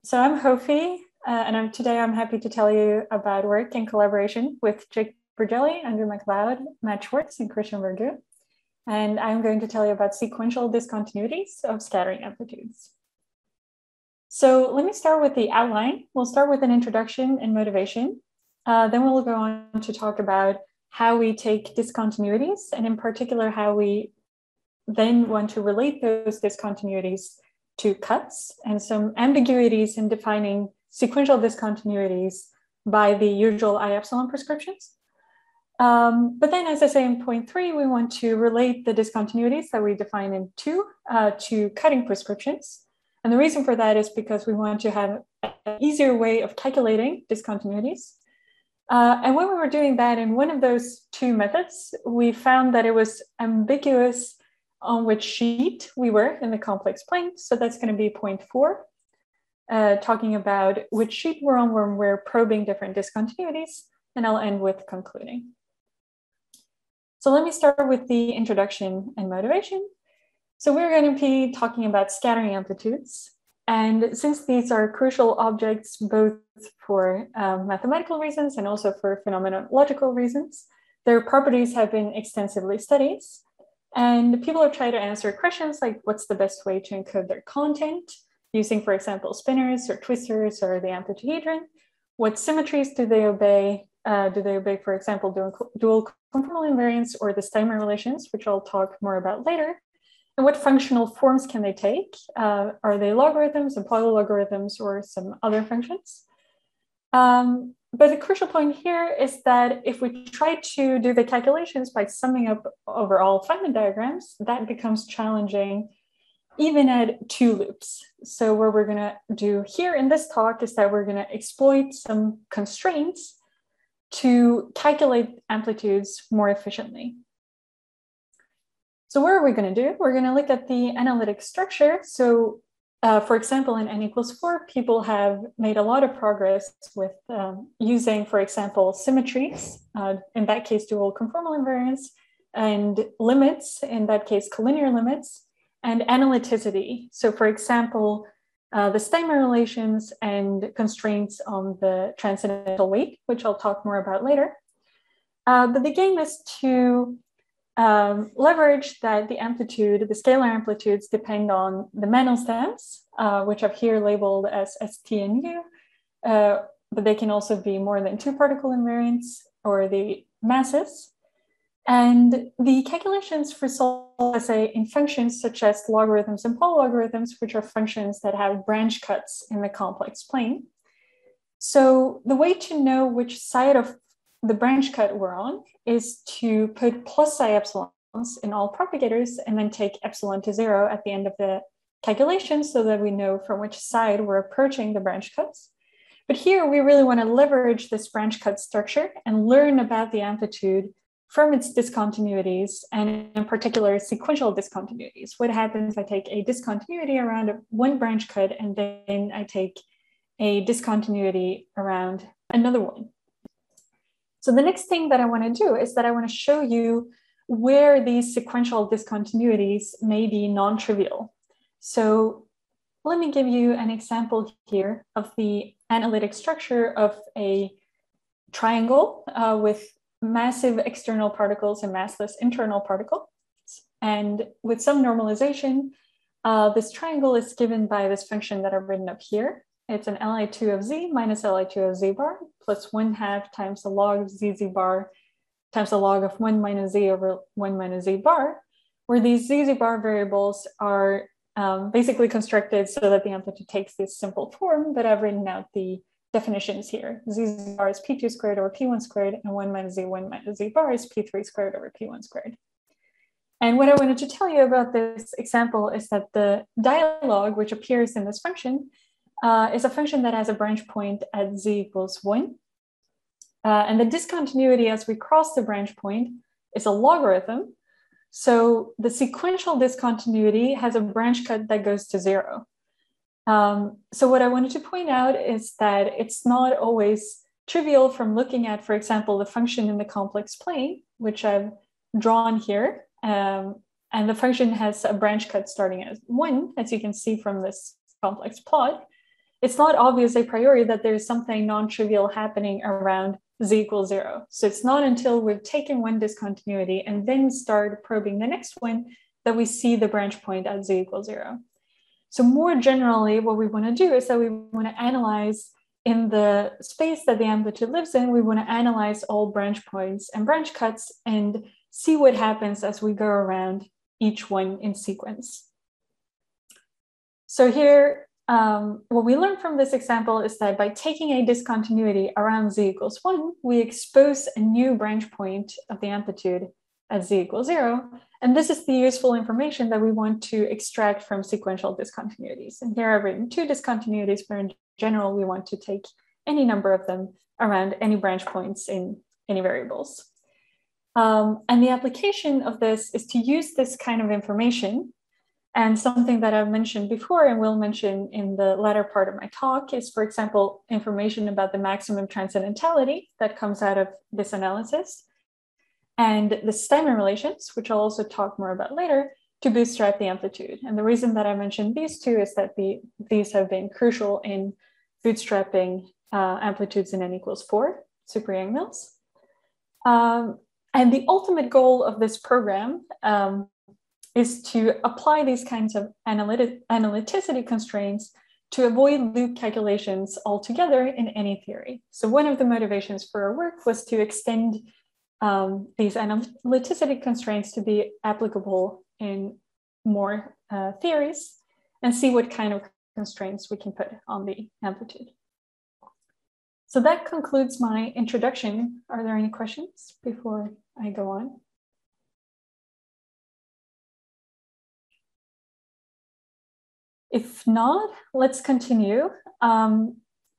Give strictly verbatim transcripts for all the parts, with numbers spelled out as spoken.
So I'm Hofi, uh, and I'm, today I'm happy to tell you about work in collaboration with Jake Bergelli, Andrew McLeod, Matt Schwartz, and Christian Vergu. And I'm going to tell you about sequential discontinuities of scattering amplitudes. So let me start with the outline. We'll start with an introduction and motivation. Uh, then we'll go on to talk about how we take discontinuities, and in particular, how we then want to relate those discontinuities to cuts and some ambiguities in defining sequential discontinuities by the usual I epsilon prescriptions. Um, but then, as I say in point three, we want to relate the discontinuities that we define in two uh, to cutting prescriptions. And the reason for that is because we want to have an easier way of calculating discontinuities. Uh, and when we were doing that in one of those two methods, we found that it was ambiguous on which sheet we were in the complex plane. So that's going to be point four, uh, talking about which sheet we're on when we're probing different discontinuities. And I'll end with concluding. So let me start with the introduction and motivation. So we're going to be talking about scattering amplitudes. And since these are crucial objects, both for um, mathematical reasons and also for phenomenological reasons, their properties have been extensively studied. And people have tried to answer questions like, what's the best way to encode their content using, for example, spinors or twistors or the amplituhedron? What symmetries do they obey? Uh, do they obey, for example, dual, dual conformal invariance or the Steinmer relations, which I'll talk more about later? And what functional forms can they take? Uh, are they logarithms and polylogarithms or some other functions? Um, But the crucial point here is that if we try to do the calculations by summing up over all Feynman diagrams, that becomes challenging even at two loops. So what we're going to do here in this talk is that we're going to exploit some constraints to calculate amplitudes more efficiently. So what are we going to do? We're going to look at the analytic structure. So Uh, for example, in n equals four, people have made a lot of progress with um, using, for example, symmetries, uh, in that case, dual conformal invariance, and limits, in that case, collinear limits, and analyticity. So for example, uh, the Steinmer relations and constraints on the transcendental weight, which I'll talk more about later. Uh, but the game is to Um, leverage that the amplitude, the scalar amplitudes depend on the Mandelstam's, uh, which I've here labeled as S, T, and U, uh, but they can also be more than two particle invariants or the masses. And the calculations result, as I, in functions such as logarithms and polylogarithms, which are functions that have branch cuts in the complex plane. So the way to know which side of the branch cut we're on is to put plus psi epsilons in all propagators and then take epsilon to zero at the end of the calculation so that we know from which side we're approaching the branch cuts. But here we really want to leverage this branch cut structure and learn about the amplitude from its discontinuities, and in particular sequential discontinuities. What happens if I take a discontinuity around one branch cut and then I take a discontinuity around another one? So the next thing that I want to do is that I want to show you where these sequential discontinuities may be non-trivial. So let me give you an example here of the analytic structure of a triangle uh, with massive external particles and massless internal particles. And with some normalization, uh, this triangle is given by this function that I've written up here. It's an Li two of z minus Li two of z bar plus one half times the log of zz bar times the log of one minus z over one minus z bar, where these zz bar variables are um, basically constructed so that the amplitude takes this simple form, but I've written out the definitions here. Zz bar is p two squared over p one squared, and one minus z one minus z bar is p three squared over p one squared. And what I wanted to tell you about this example is that the dialogue, which appears in this function, Uh, is a function that has a branch point at z equals one. Uh, and the discontinuity as we cross the branch point is a logarithm. So the sequential discontinuity has a branch cut that goes to zero. Um, so what I wanted to point out is that it's not always trivial from looking at, for example, the function in the complex plane, which I've drawn here. Um, and the function has a branch cut starting at one, as you can see from this complex plot. it's not obvious a priori that there's something non-trivial happening around z equals zero. So it's not until we've taken one discontinuity and then start probing the next one that we see the branch point at z equals zero. So more generally, what we want to do is that we want to analyze in the space that the amplitude lives in, we want to analyze all branch points and branch cuts and see what happens as we go around each one in sequence. So here, um, what we learned from this example is that by taking a discontinuity around z equals one, we expose a new branch point of the amplitude at z equals zero. And this is the useful information that we want to extract from sequential discontinuities. And here I've written two discontinuities, but in general, we want to take any number of them around any branch points in any variables. Um, and the application of this is to use this kind of information. And something that I've mentioned before and will mention in the latter part of my talk is, for example, information about the maximum transcendentality that comes out of this analysis, and the Steinmann relations, which I'll also talk more about later, to bootstrap the amplitude. And the reason that I mentioned these two is that the, these have been crucial in bootstrapping uh, amplitudes in n equals four, super Yang-Mills. Um, and the ultimate goal of this program um, is to apply these kinds of analytic, analyticity constraints to avoid loop calculations altogether in any theory. So one of the motivations for our work was to extend um, these analyticity constraints to be applicable in more uh, theories and see what kind of constraints we can put on the amplitude. So that concludes my introduction. Are there any questions before I go on? If not, let's continue. Um,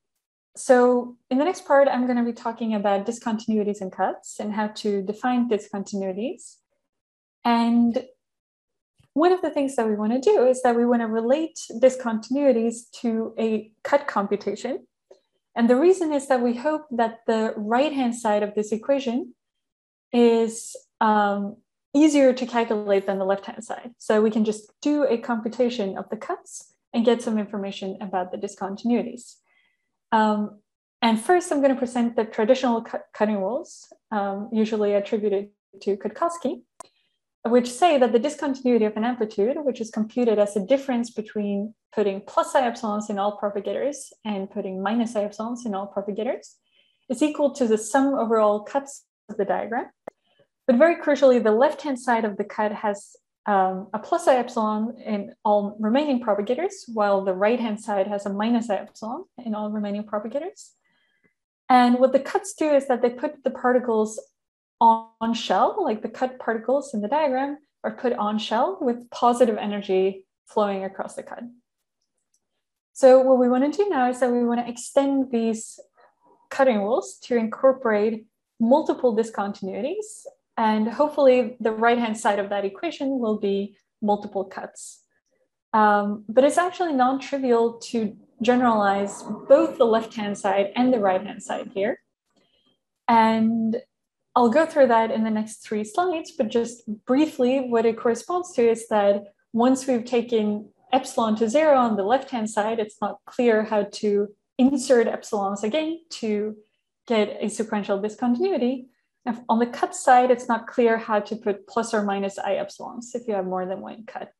so in the next part, I'm going to be talking about discontinuities and cuts and how to define discontinuities. And one of the things that we want to do is that we want to relate discontinuities to a cut computation. And the reason is that we hope that the right-hand side of this equation is um, easier to calculate than the left-hand side. So we can just do a computation of the cuts and get some information about the discontinuities. Um, and first, I'm going to present the traditional cut cutting rules, um, usually attributed to Cutkosky, which say that the discontinuity of an amplitude, which is computed as a difference between putting plus I epsilons in all propagators and putting minus I epsilons in all propagators, is equal to the sum over all cuts of the diagram. But very crucially, the left-hand side of the cut has um, a plus I epsilon in all remaining propagators, while the right-hand side has a minus I epsilon in all remaining propagators. And what the cuts do is that they put the particles on, on shell, like the cut particles in the diagram are put on shell with positive energy flowing across the cut. So what we want to do now is that we want to extend these cutting rules to incorporate multiple discontinuities. And hopefully the right-hand side of that equation will be multiple cuts. Um, but it's actually non-trivial to generalize both the left-hand side and the right-hand side here. And I'll go through that in the next three slides, but just briefly, what it corresponds to is that once we've taken epsilon to zero on the left-hand side, it's not clear how to insert epsilons again to get a sequential discontinuity. And on the cut side, it's not clear how to put plus or minus I epsilons if you have more than one cut.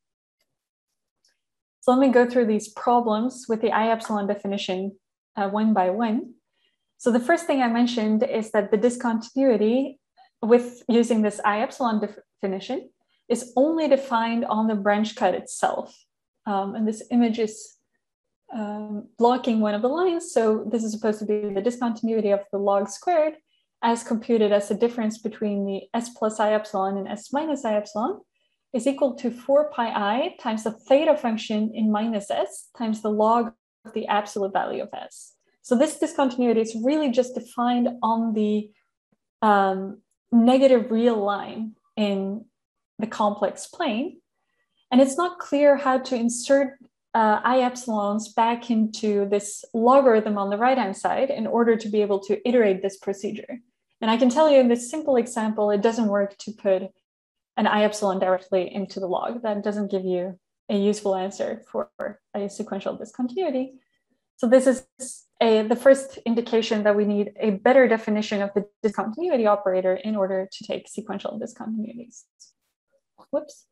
So let me go through these problems with the I epsilon definition uh, one by one. So the first thing I mentioned is that the discontinuity with using this I epsilon definition is only defined on the branch cut itself. Um, and this image is um, blocking one of the lines. So this is supposed to be the discontinuity of the log squared as computed as the difference between the s plus I epsilon and s minus I epsilon is equal to four pi I times the theta function in minus s times the log of the absolute value of s. So this discontinuity is really just defined on the um, negative real line in the complex plane. And it's not clear how to insert uh, I epsilons back into this logarithm on the right-hand side in order to be able to iterate this procedure. And I can tell you in this simple example, it doesn't work to put an I epsilon directly into the log. That doesn't give you a useful answer for a sequential discontinuity. So this is a, the first indication that we need a better definition of the discontinuity operator in order to take sequential discontinuities. Whoops.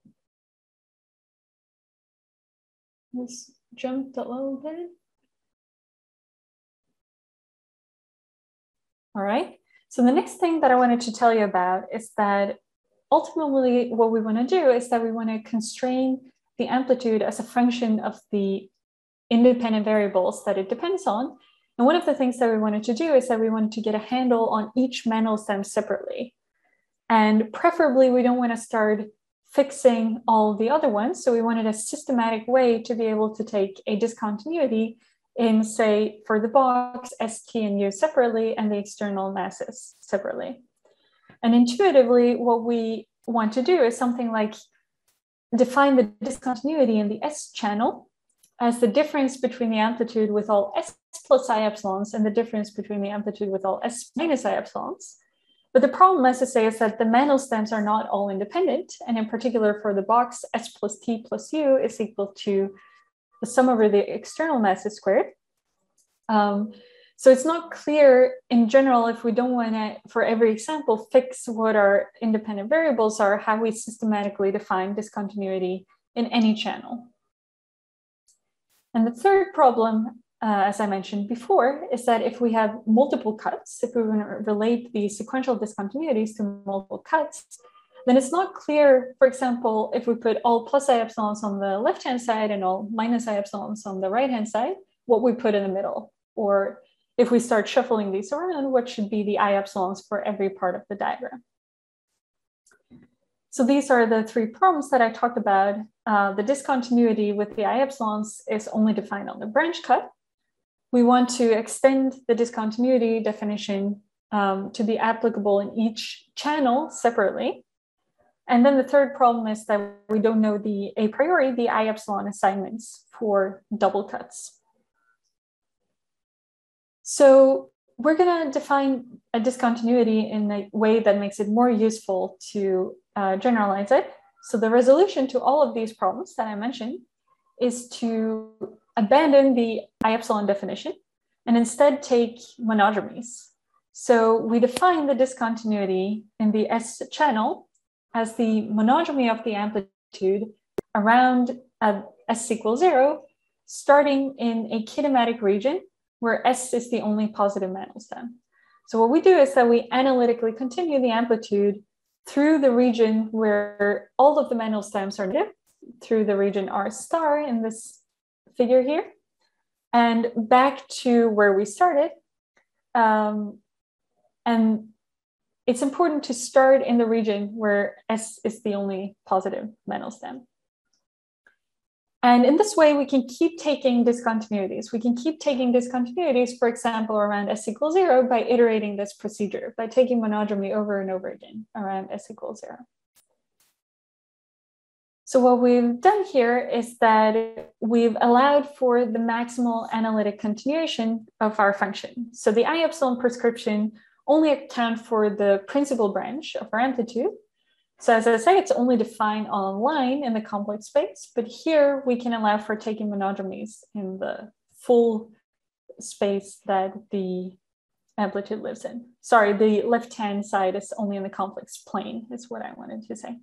This jumped a little bit. All right. So the next thing that I wanted to tell you about is that ultimately what we want to do is that we want to constrain the amplitude as a function of the independent variables that it depends on. And one of the things that we wanted to do is that we wanted to get a handle on each Mendel stem separately. And preferably, we don't want to start fixing all the other ones. So we wanted a systematic way to be able to take a discontinuity in, say, for the box, S, T, and U separately, and the external masses separately. And intuitively, what we want to do is something like define the discontinuity in the S channel as the difference between the amplitude with all S plus I epsilons and the difference between the amplitude with all S minus I epsilons. But the problem, as I say, is that the Mendel stems are not all independent. And in particular for the box, S plus T plus U is equal to the sum over the external masses squared. Um, so it's not clear in general, if we don't want to, for every example, fix what our independent variables are, how we systematically define discontinuity in any channel. And the third problem, uh, as I mentioned before, is that if we have multiple cuts, if we want to relate the sequential discontinuities to multiple cuts, then it's not clear, for example, if we put all plus I epsilons on the left-hand side and all minus I epsilons on the right-hand side, what we put in the middle. Or if we start shuffling these around, what should be the I epsilons for every part of the diagram. So these are the three problems that I talked about. Uh, the discontinuity with the I epsilons is only defined on the branch cut. We want to extend the discontinuity definition um, to be applicable in each channel separately. And then the third problem is that we don't know the a priori, the I epsilon assignments for double cuts. So we're going to define a discontinuity in a way that makes it more useful to uh, generalize it. So the resolution to all of these problems that I mentioned is to abandon the I epsilon definition and instead take monodromies. So we define the discontinuity in the S channel as the monodromy of the amplitude around uh, S equals zero, starting in a kinematic region where S is the only positive Mendel stem. So what we do is that we analytically continue the amplitude through the region where all of the Mendel stems are negative, through the region R star in this figure here, and back to where we started. Um, and it's important to start in the region where S is the only positive Mendel stem. And in this way, we can keep taking discontinuities. We can keep taking discontinuities, for example, around S equals zero by iterating this procedure, by taking monodromy over and over again around S equals zero. So what we've done here is that we've allowed for the maximal analytic continuation of our function. So the I epsilon prescription only account for the principal branch of our amplitude. So as I say, it's only defined on a line in the complex space, but here we can allow for taking monodromies in the full space that the amplitude lives in. Sorry, the left-hand side is only in the complex plane, is what I wanted to say.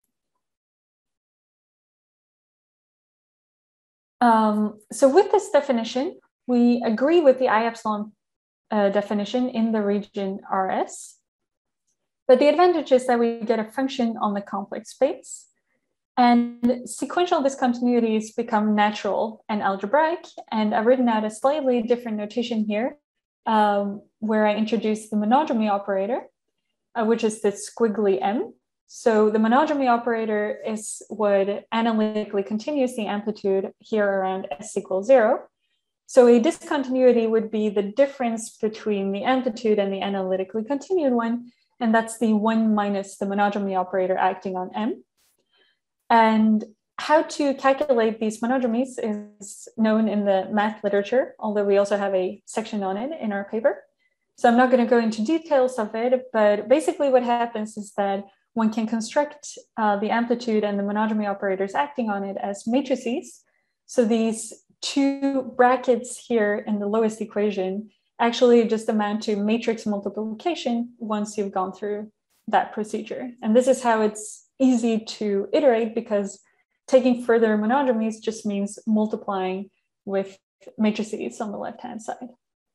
Um, so with this definition, we agree with the I epsilon uh, definition in the region R S. But the advantage is that we get a function on the complex space, and sequential discontinuities become natural and algebraic. And I've written out a slightly different notation here, um, where I introduce the monodromy operator, uh, which is the squiggly M. So the monodromy operator is what analytically continues the amplitude here around S equals zero. So a discontinuity would be the difference between the amplitude and the analytically continued one. And that's the one minus the monodromy operator acting on M. And how to calculate these monodromies is known in the math literature, although we also have a section on it in our paper. So I'm not going to go into details of it, but basically what happens is that one can construct uh, the amplitude and the monodromy operators acting on it as matrices. So these two brackets here in the lowest equation actually just amount to matrix multiplication once you've gone through that procedure. And this is how it's easy to iterate, because taking further monodromies just means multiplying with matrices on the left-hand side.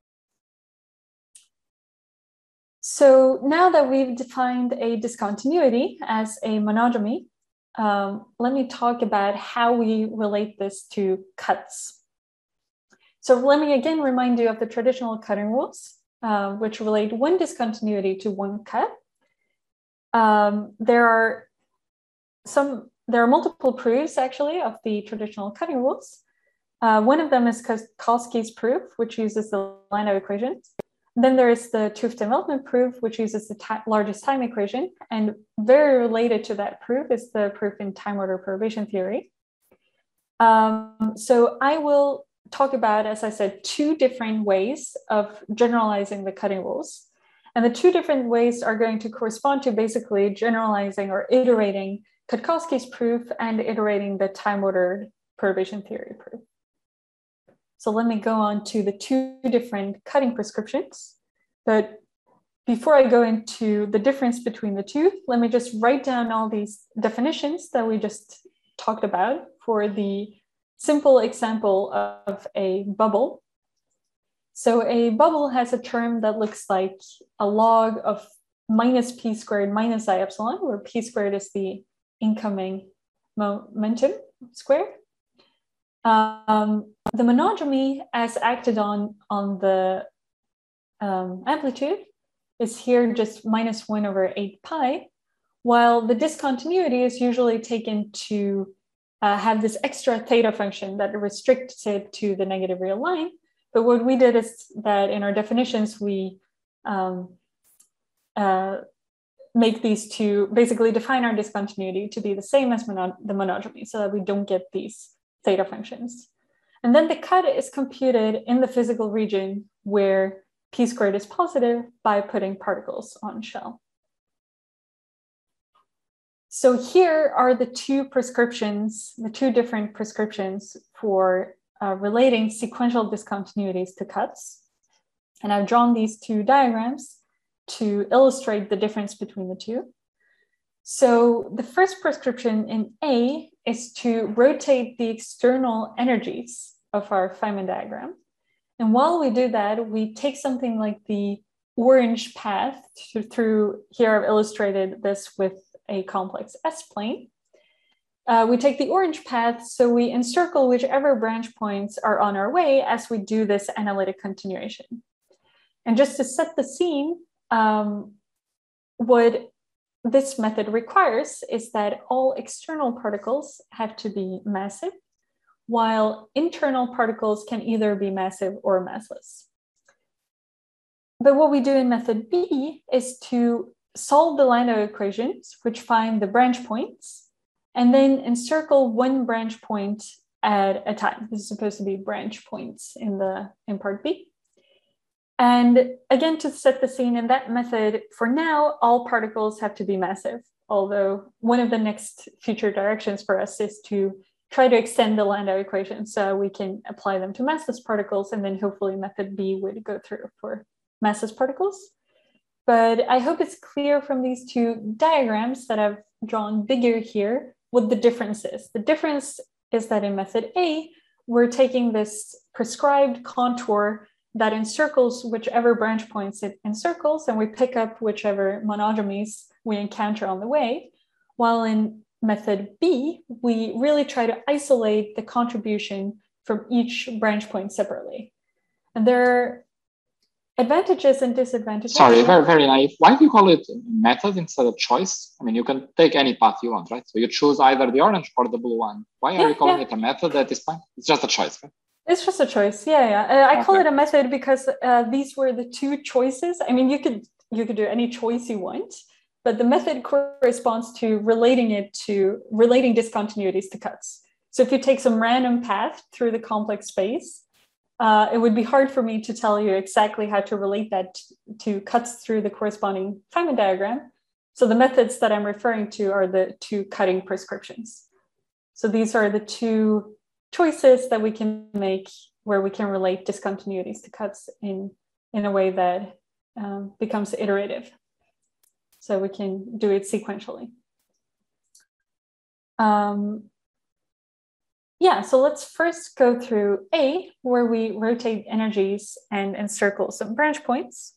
So now that we've defined a discontinuity as a monodromy, um, let me talk about how we relate this to cuts. So let me again remind you of the traditional cutting rules, uh, which relate one discontinuity to one cut. Um, there are some, there are multiple proofs actually of the traditional cutting rules. Uh, one of them is Minkowski's proof, which uses the Landau equation. Then there is the 't Hooft-Development proof, which uses the largest time equation. And very related to that proof is the proof in time order perturbation theory. Um, so I will talk about, as I said, two different ways of generalizing the cutting rules. And the two different ways are going to correspond to basically generalizing or iterating Minkowski's proof and iterating the time ordered perturbation theory proof. So let me go on to the two different cutting prescriptions. But before I go into the difference between the two, let me just write down all these definitions that we just talked about for the simple example of a bubble. So a bubble has a term that looks like a log of minus p squared minus I epsilon, where p squared is the incoming momentum squared. Um, the monodromy as acted on, on the um, amplitude is here just minus one over eight pi, while the discontinuity is usually taken to uh, have this extra theta function that restricts it to the negative real line. But what we did is that in our definitions, we um, uh, make these two, basically define our discontinuity to be the same as mono the monodromy, so that we don't get these theta functions. And then the cut is computed in the physical region where p squared is positive by putting particles on shell. So here are the two prescriptions, the two different prescriptions for uh, relating sequential discontinuities to cuts. And I've drawn these two diagrams to illustrate the difference between the two. So the first prescription in A is to rotate the external energies of our Feynman diagram. And while we do that, we take something like the orange path to, through, here I've illustrated this with a complex S-plane. Uh, we take the orange path, so we encircle whichever branch points are on our way as we do this analytic continuation. And just to set the scene, um, what this method requires is that all external particles have to be massive, while internal particles can either be massive or massless. But what we do in method B is to solve the Landau equations, which find the branch points, and then encircle one branch point at a time. This is supposed to be branch points in, the, in part B. And again, to set the scene in that method, for now, all particles have to be massive, although one of the next future directions for us is to try to extend the Landau equation so we can apply them to massless particles, and then hopefully method B would go through for massless particles. But I hope it's clear from these two diagrams that I've drawn bigger here what the difference is. The difference is that in method A, we're taking this prescribed contour that encircles whichever branch points it encircles, and we pick up whichever monodromies we encounter on the way. While in method B, we really try to isolate the contribution from each branch point separately. And there are advantages and disadvantages. Sorry, very, very naive. Why do you call it method instead of choice? I mean, you can take any path you want, right? So you choose either the orange or the blue one. Why are yeah, you calling yeah. it a method at this point? It's just a choice, right? It's just a choice, yeah, yeah. Uh, I okay. call it a method because uh, these were the two choices. I mean, you could you could do any choice you want, but the method corresponds to relating it to relating discontinuities to cuts. So if you take some random path through the complex space, uh, it would be hard for me to tell you exactly how to relate that to cuts through the corresponding Feynman diagram. So the methods that I'm referring to are the two cutting prescriptions. So these are the two choices that we can make where we can relate discontinuities to cuts in, in a way that um, becomes iterative. So we can do it sequentially. Um, yeah, so let's first go through A, where we rotate energies and encircle some branch points.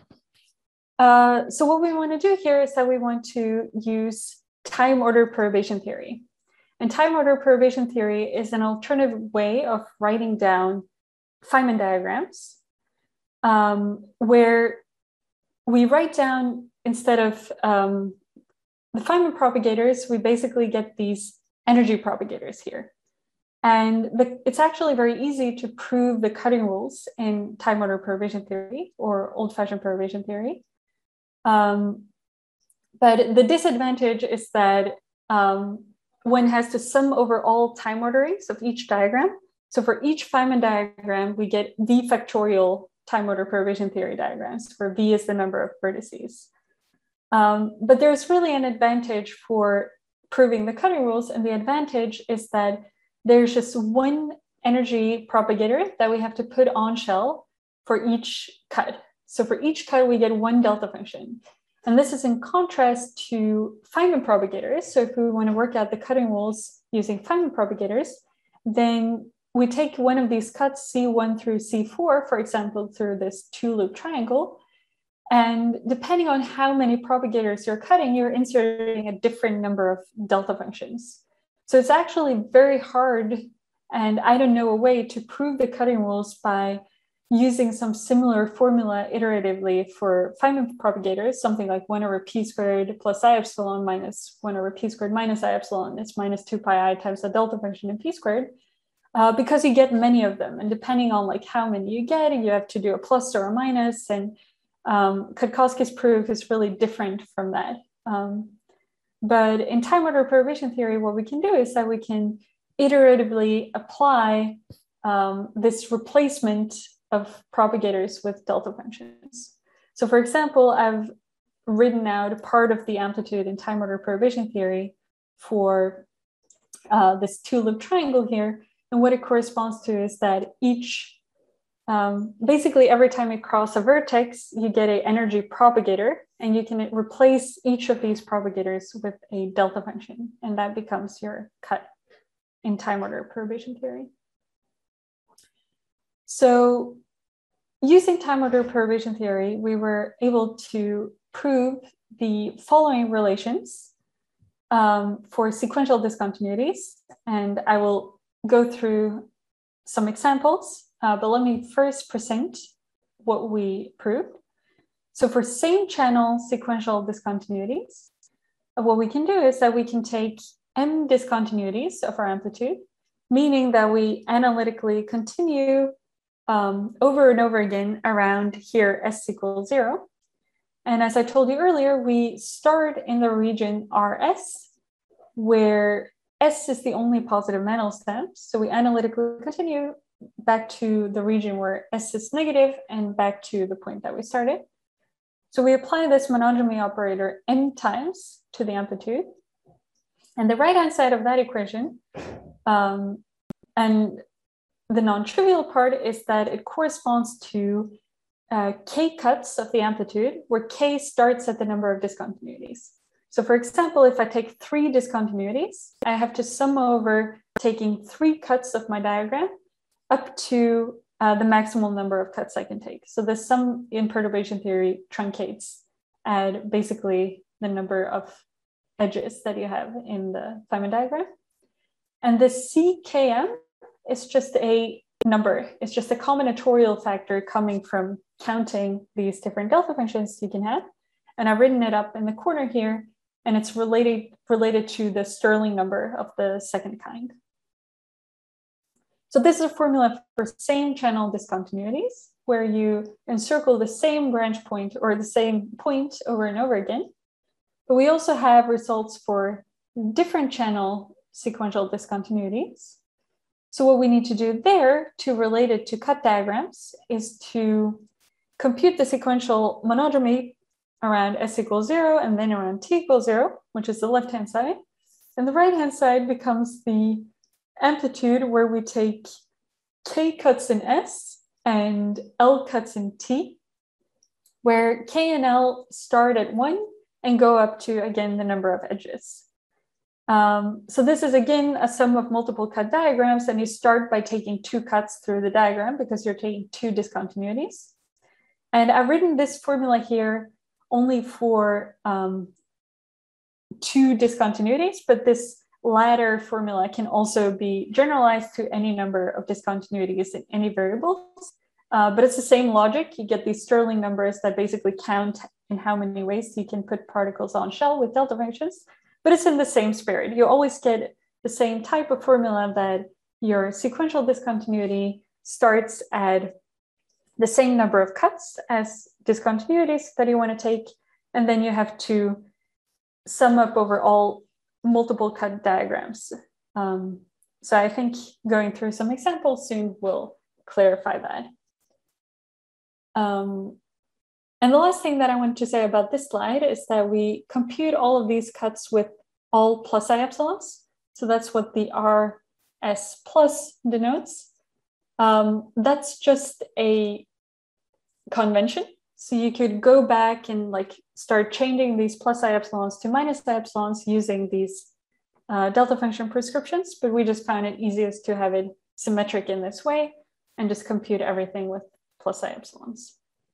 Uh, so what we want to do here is that we want to use time order perturbation theory. And time order perturbation theory is an alternative way of writing down Feynman diagrams, um, where we write down, instead of um, the Feynman propagators, we basically get these energy propagators here. And the, it's actually very easy to prove the cutting rules in time order perturbation theory or old-fashioned perturbation theory. Um, but the disadvantage is that um, one has to sum over all time orderings of each diagram. So for each Feynman diagram, we get V factorial time order perturbation theory diagrams, where V is the number of vertices. Um, but there's really an advantage for proving the cutting rules, and the advantage is that there's just one energy propagator that we have to put on shell for each cut. So for each cut, we get one delta function. And this is in contrast to Feynman propagators. So if we want to work out the cutting rules using Feynman propagators, then we take one of these cuts, C one through C four, for example, through this two-loop triangle. And depending on how many propagators you're cutting, you're inserting a different number of delta functions. So it's actually very hard, and I don't know a way to prove the cutting rules by using some similar formula iteratively for Feynman propagators, something like one over p squared plus I epsilon minus one over p squared minus I epsilon. It's minus two pi I times the delta function in p squared, uh, because you get many of them. And depending on like how many you get, you have to do a plus or a minus. And um, Cutkosky's proof is really different from that. Um, but in time order perturbation theory, what we can do is that we can iteratively apply um, this replacement of propagators with delta functions. So for example, I've written out part of the amplitude in time order perturbation theory for uh, this two-loop triangle here. And what it corresponds to is that each, um, basically every time you cross a vertex, you get an energy propagator, and you can replace each of these propagators with a delta function, and that becomes your cut in time order perturbation theory. So using time order perturbation theory, we were able to prove the following relations um, for sequential discontinuities. And I will go through some examples, uh, but let me first present what we proved. So for same channel sequential discontinuities, what we can do is that we can take m discontinuities of our amplitude, meaning that we analytically continue Um, over and over again around here s equals zero. And as I told you earlier, we start in the region R S, where S is the only positive Manel stamp. So we analytically continue back to the region where S is negative and back to the point that we started. So we apply this monodromy operator n times to the amplitude. And the right-hand side of that equation, um, and the non-trivial part is that it corresponds to uh, k cuts of the amplitude, where k starts at the number of discontinuities. So for example, if I take three discontinuities, I have to sum over taking three cuts of my diagram up to uh, the maximal number of cuts I can take. So the sum in perturbation theory truncates at basically the number of edges that you have in the Feynman diagram. And the C K M is just a number. It's just a combinatorial factor coming from counting these different delta functions you can have. And I've written it up in the corner here, and it's related, related to the Stirling number of the second kind. So this is a formula for same channel discontinuities, where you encircle the same branch point or the same point over and over again. But we also have results for different channel sequential discontinuities. So what we need to do there to relate it to cut diagrams is to compute the sequential monodromy around s equals zero and then around t equals zero, which is the left-hand side. And the right-hand side becomes the amplitude where we take K cuts in S and L cuts in T, where K and L start at one and go up to, again, the number of edges. Um, so this is, again, a sum of multiple cut diagrams, and you start by taking two cuts through the diagram because you're taking two discontinuities. And I've written this formula here only for um, two discontinuities, but this latter formula can also be generalized to any number of discontinuities in any variables. Uh, but it's the same logic. You get these Stirling numbers that basically count in how many ways you can put particles on shell with delta functions, but it's in the same spirit. You always get the same type of formula that your sequential discontinuity starts at the same number of cuts as discontinuities that you want to take, and then you have to sum up over all multiple cut diagrams. Um, so I think going through some examples soon will clarify that. Um, and the last thing that I want to say about this slide is that we compute all of these cuts with all plus I epsilons. So that's what the R S plus denotes. Um, that's just a convention. So you could go back and like start changing these plus I epsilons to minus I epsilons using these uh, delta function prescriptions, but we just found it easiest to have it symmetric in this way and just compute everything with plus I epsilons.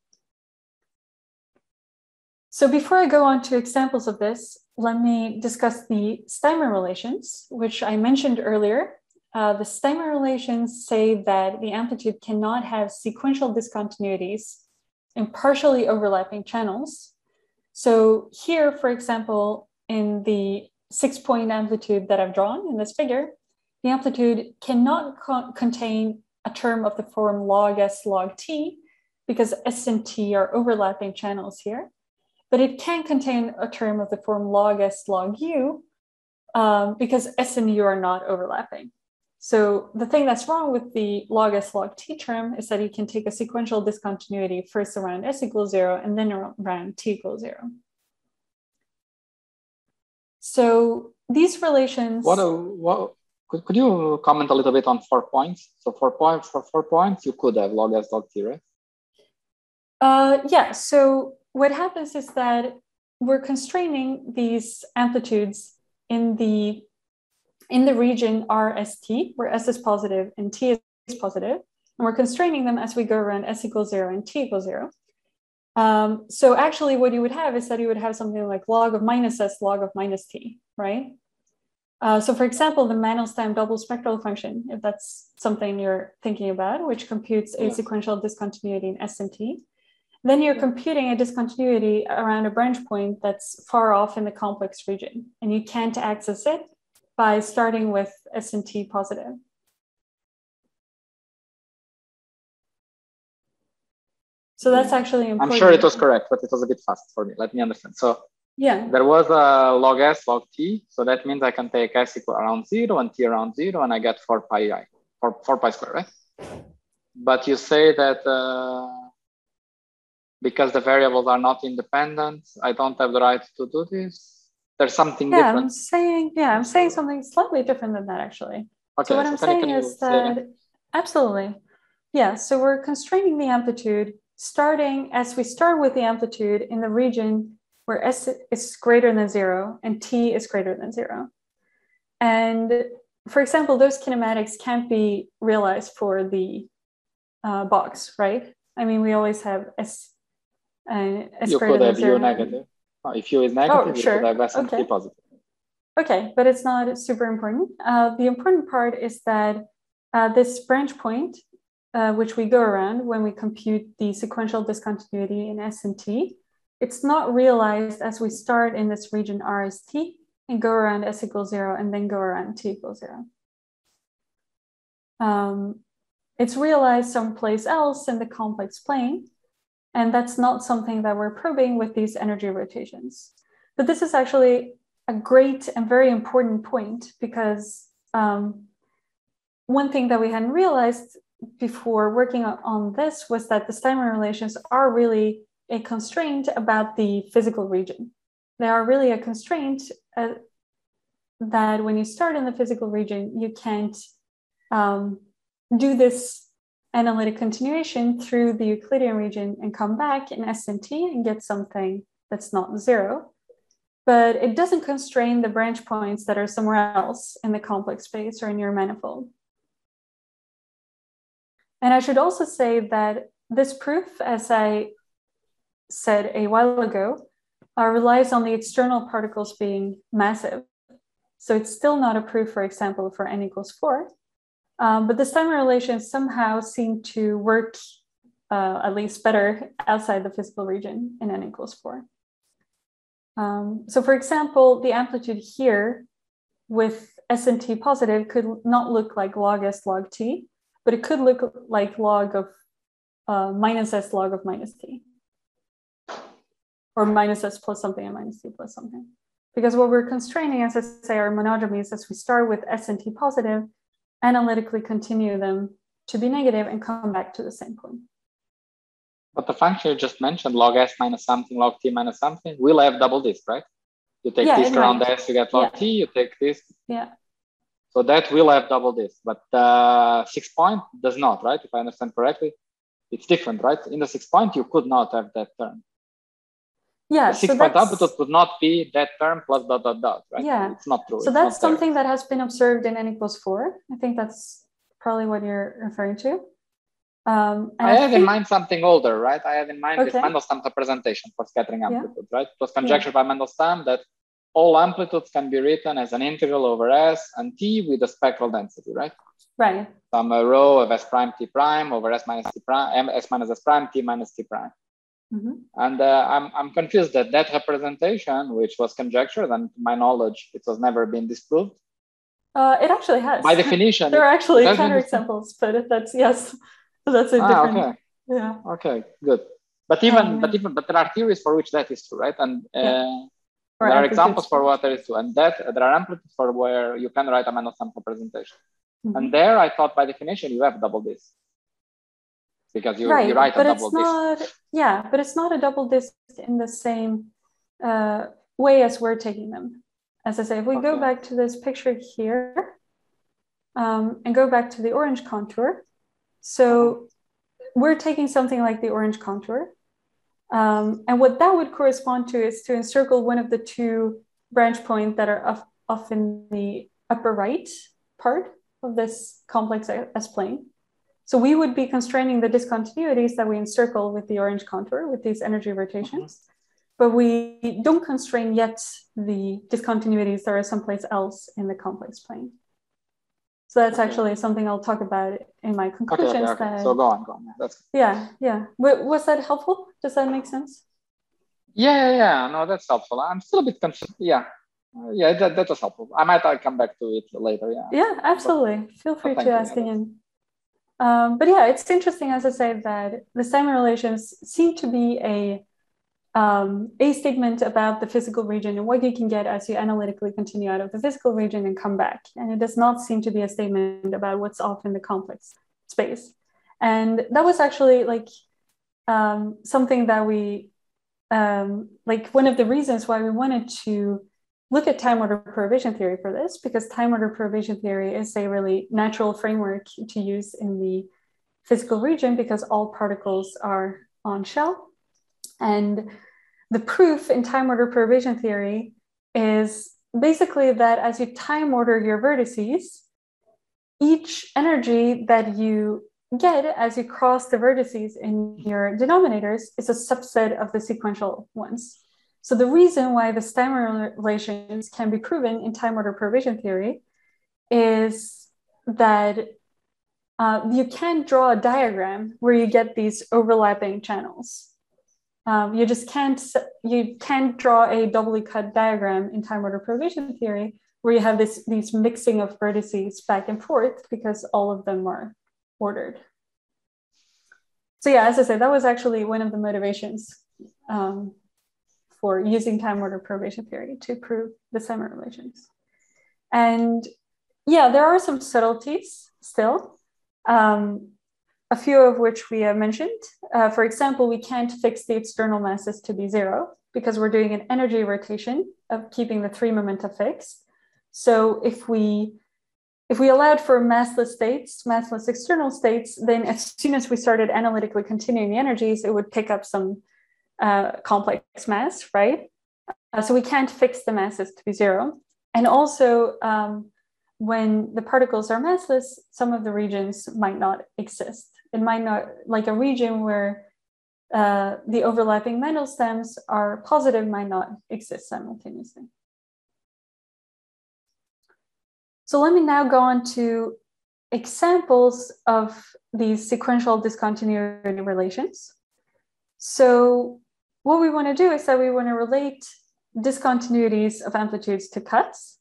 So before I go on to examples of this, let me discuss the Steinmer relations, which I mentioned earlier. Uh, the Steinmer relations say that the amplitude cannot have sequential discontinuities in partially overlapping channels. So here, for example, in the six-point amplitude that I've drawn in this figure, the amplitude cannot co contain a term of the form log S log T, because S and T are overlapping channels here. But it can contain a term of the form log S log U, um, because S and U are not overlapping. So the thing that's wrong with the log S log T term is that you can take a sequential discontinuity first around S equals zero and then around T equals zero. So these relations. What, a, what could, could you comment a little bit on four points? So for, point, for four points, you could have log S log T, right? Uh, yeah, so what happens is that we're constraining these amplitudes in the in the region R S T, where S is positive and T is positive, and we're constraining them as we go around S equals zero and T equals zero. Um, so actually what you would have is that you would have something like log of minus S log of minus T, right? Uh, so for example, the Mandelstam double spectral function, if that's something you're thinking about, which computes a Yes. sequential discontinuity in S and T, then you're computing a discontinuity around a branch point that's far off in the complex region, and you can't access it by starting with S and T positive. So that's actually important. I'm sure it was correct, but it was a bit fast for me. Let me understand. So yeah, there was a log S log T. So that means I can take S equal around zero and T around zero, and I get four pi I, four, four pi square, right? But you say that uh, because the variables are not independent, I don't have the right to do this. There's something yeah, different. I'm saying, yeah, I'm saying something slightly different than that, actually. Okay, so what so I'm can, saying can is that, absolutely. Yeah, so we're constraining the amplitude starting as we start with the amplitude in the region where S is greater than zero and T is greater than zero. And for example, those kinematics can't be realized for the uh, box, right? I mean, we always have S, uh, S you greater could than have zero. U negative. Oh, if U is negative, oh, you sure. could have S and okay. T positive. Okay, but it's not super important. Uh, the important part is that uh, this branch point, uh, which we go around when we compute the sequential discontinuity in S and T, it's not realized as we start in this region R S T and go around S equals zero and then go around T equals zero. Um, it's realized someplace else in the complex plane, and that's not something that we're probing with these energy rotations. But this is actually a great and very important point, because um, one thing that we hadn't realized before working on this was that the Steinmer relations are really a constraint about the physical region. They are really a constraint uh, that when you start in the physical region, you can't um, do this analytic continuation through the Euclidean region and come back in S N T and get something that's not zero. But it doesn't constrain the branch points that are somewhere else in the complex space or in your manifold. And I should also say that this proof, as I said a while ago, uh, relies on the external particles being massive. So it's still not a proof, for example, for n equals four. Um, but the Steinmetz relations somehow seem to work uh, at least better outside the physical region in n equals four. Um, so for example, the amplitude here with S N T positive could not look like log S log T, but it could look like log of uh, minus S log of minus T. Or minus S plus something and minus T plus something. Because what we're constraining, as I say, are monodromies as we start with S N T positive, analytically continue them to be negative and come back to the same point. But the function you just mentioned, log S minus something, log T minus something, will have double disk, right? You take yeah, disk around might. S, you get log yeah. T, you take this. Yeah. So that will have double disk, but uh, six point does not, right? If I understand correctly, it's different, right? In the six point, you could not have that term. Yeah, the six so point that's, amplitude would not be that term plus dot dot dot, right? Yeah, it's not true. So it's that's something there. that has been observed in n equals four. I think that's probably what you're referring to. Um, I, I have think... in mind something older, right? I have in mind okay. this Mandelstam representation for scattering amplitude, yeah. right? It was conjectured yeah. by Mandelstam that all amplitudes can be written as an integral over S and T with a spectral density, right? Right. Some uh, rho of S prime T prime over S minus T prime, S minus S prime, T minus T prime. Mm-hmm. And uh, I'm, I'm confused that that representation, which was conjectured, and to my knowledge, it has never been disproved. Uh, it actually has. By definition. There are actually counterexamples, but that's, yes, that's a ah, different, okay. yeah. Okay, good. But even, um, but even, but there are theories for which that is true, right? And uh, yeah. there are examples for what there is true. And that there are amplitudes for where you can write a Mandelstam representation. Mm-hmm. And there, I thought by definition, you have double disk. Because you, right, you write a but double it's not, disk. Yeah, but it's not a double disk in the same uh, way as we're taking them. As I say, if we okay. go back to this picture here um, and go back to the orange contour, so uh-huh. we're taking something like the orange contour. Um, and what that would correspond to is to encircle one of the two branch points that are off, off in the upper right part of this complex S-plane. So we would be constraining the discontinuities that we encircle with the orange contour with these energy rotations, uh-huh. but we don't constrain yet the discontinuities that are someplace else in the complex plane. So that's okay. actually something I'll talk about in my conclusions. Okay, okay, okay. That, so go on, go on. That's yeah, yeah. Was that helpful? Does that make sense? Yeah, yeah, yeah. No, that's helpful. I'm still a bit confused. Yeah, uh, yeah, that, that was helpful. I might I'll come back to it later. Yeah. Yeah, absolutely. But, Feel free to ask again. Um, but yeah, it's interesting, as I say, that the Steinmetz relations seem to be a um, a statement about the physical region and what you can get as you analytically continue out of the physical region and come back. And it does not seem to be a statement about what's off in the complex space. And that was actually like um, something that we, um, like one of the reasons why we wanted to look at time order perturbation theory for this, because time order perturbation theory is a really natural framework to use in the physical region because all particles are on shell. And the proof in time order perturbation theory is basically that as you time order your vertices, each energy that you get as you cross the vertices in your denominators is a subset of the sequential ones. So the reason why the Steinmetz relations can be proven in time order perturbation theory is that uh, you can draw a diagram where you get these overlapping channels. Um, you just can't, you can't draw a doubly cut diagram in time order perturbation theory where you have this, these mixing of vertices back and forth because all of them are ordered. So yeah, as I said, that was actually one of the motivations um, for using time order perturbation theory to prove the Steinmetz relations. And yeah, there are some subtleties still. Um, a few of which we have mentioned. Uh, for example, we can't fix the external masses to be zero because we're doing an energy rotation of keeping the three momenta fixed. So if we if we allowed for massless states, massless external states, then as soon as we started analytically continuing the energies, it would pick up some uh, complex mass, right? Uh, so we can't fix the masses to be zero. And also, um, when the particles are massless, some of the regions might not exist. It might not, like a region where uh, the overlapping metal stems are positive might not exist simultaneously. So let me now go on to examples of these sequential discontinuity relations. So what we want to do is that we want to relate discontinuities of amplitudes to cuts.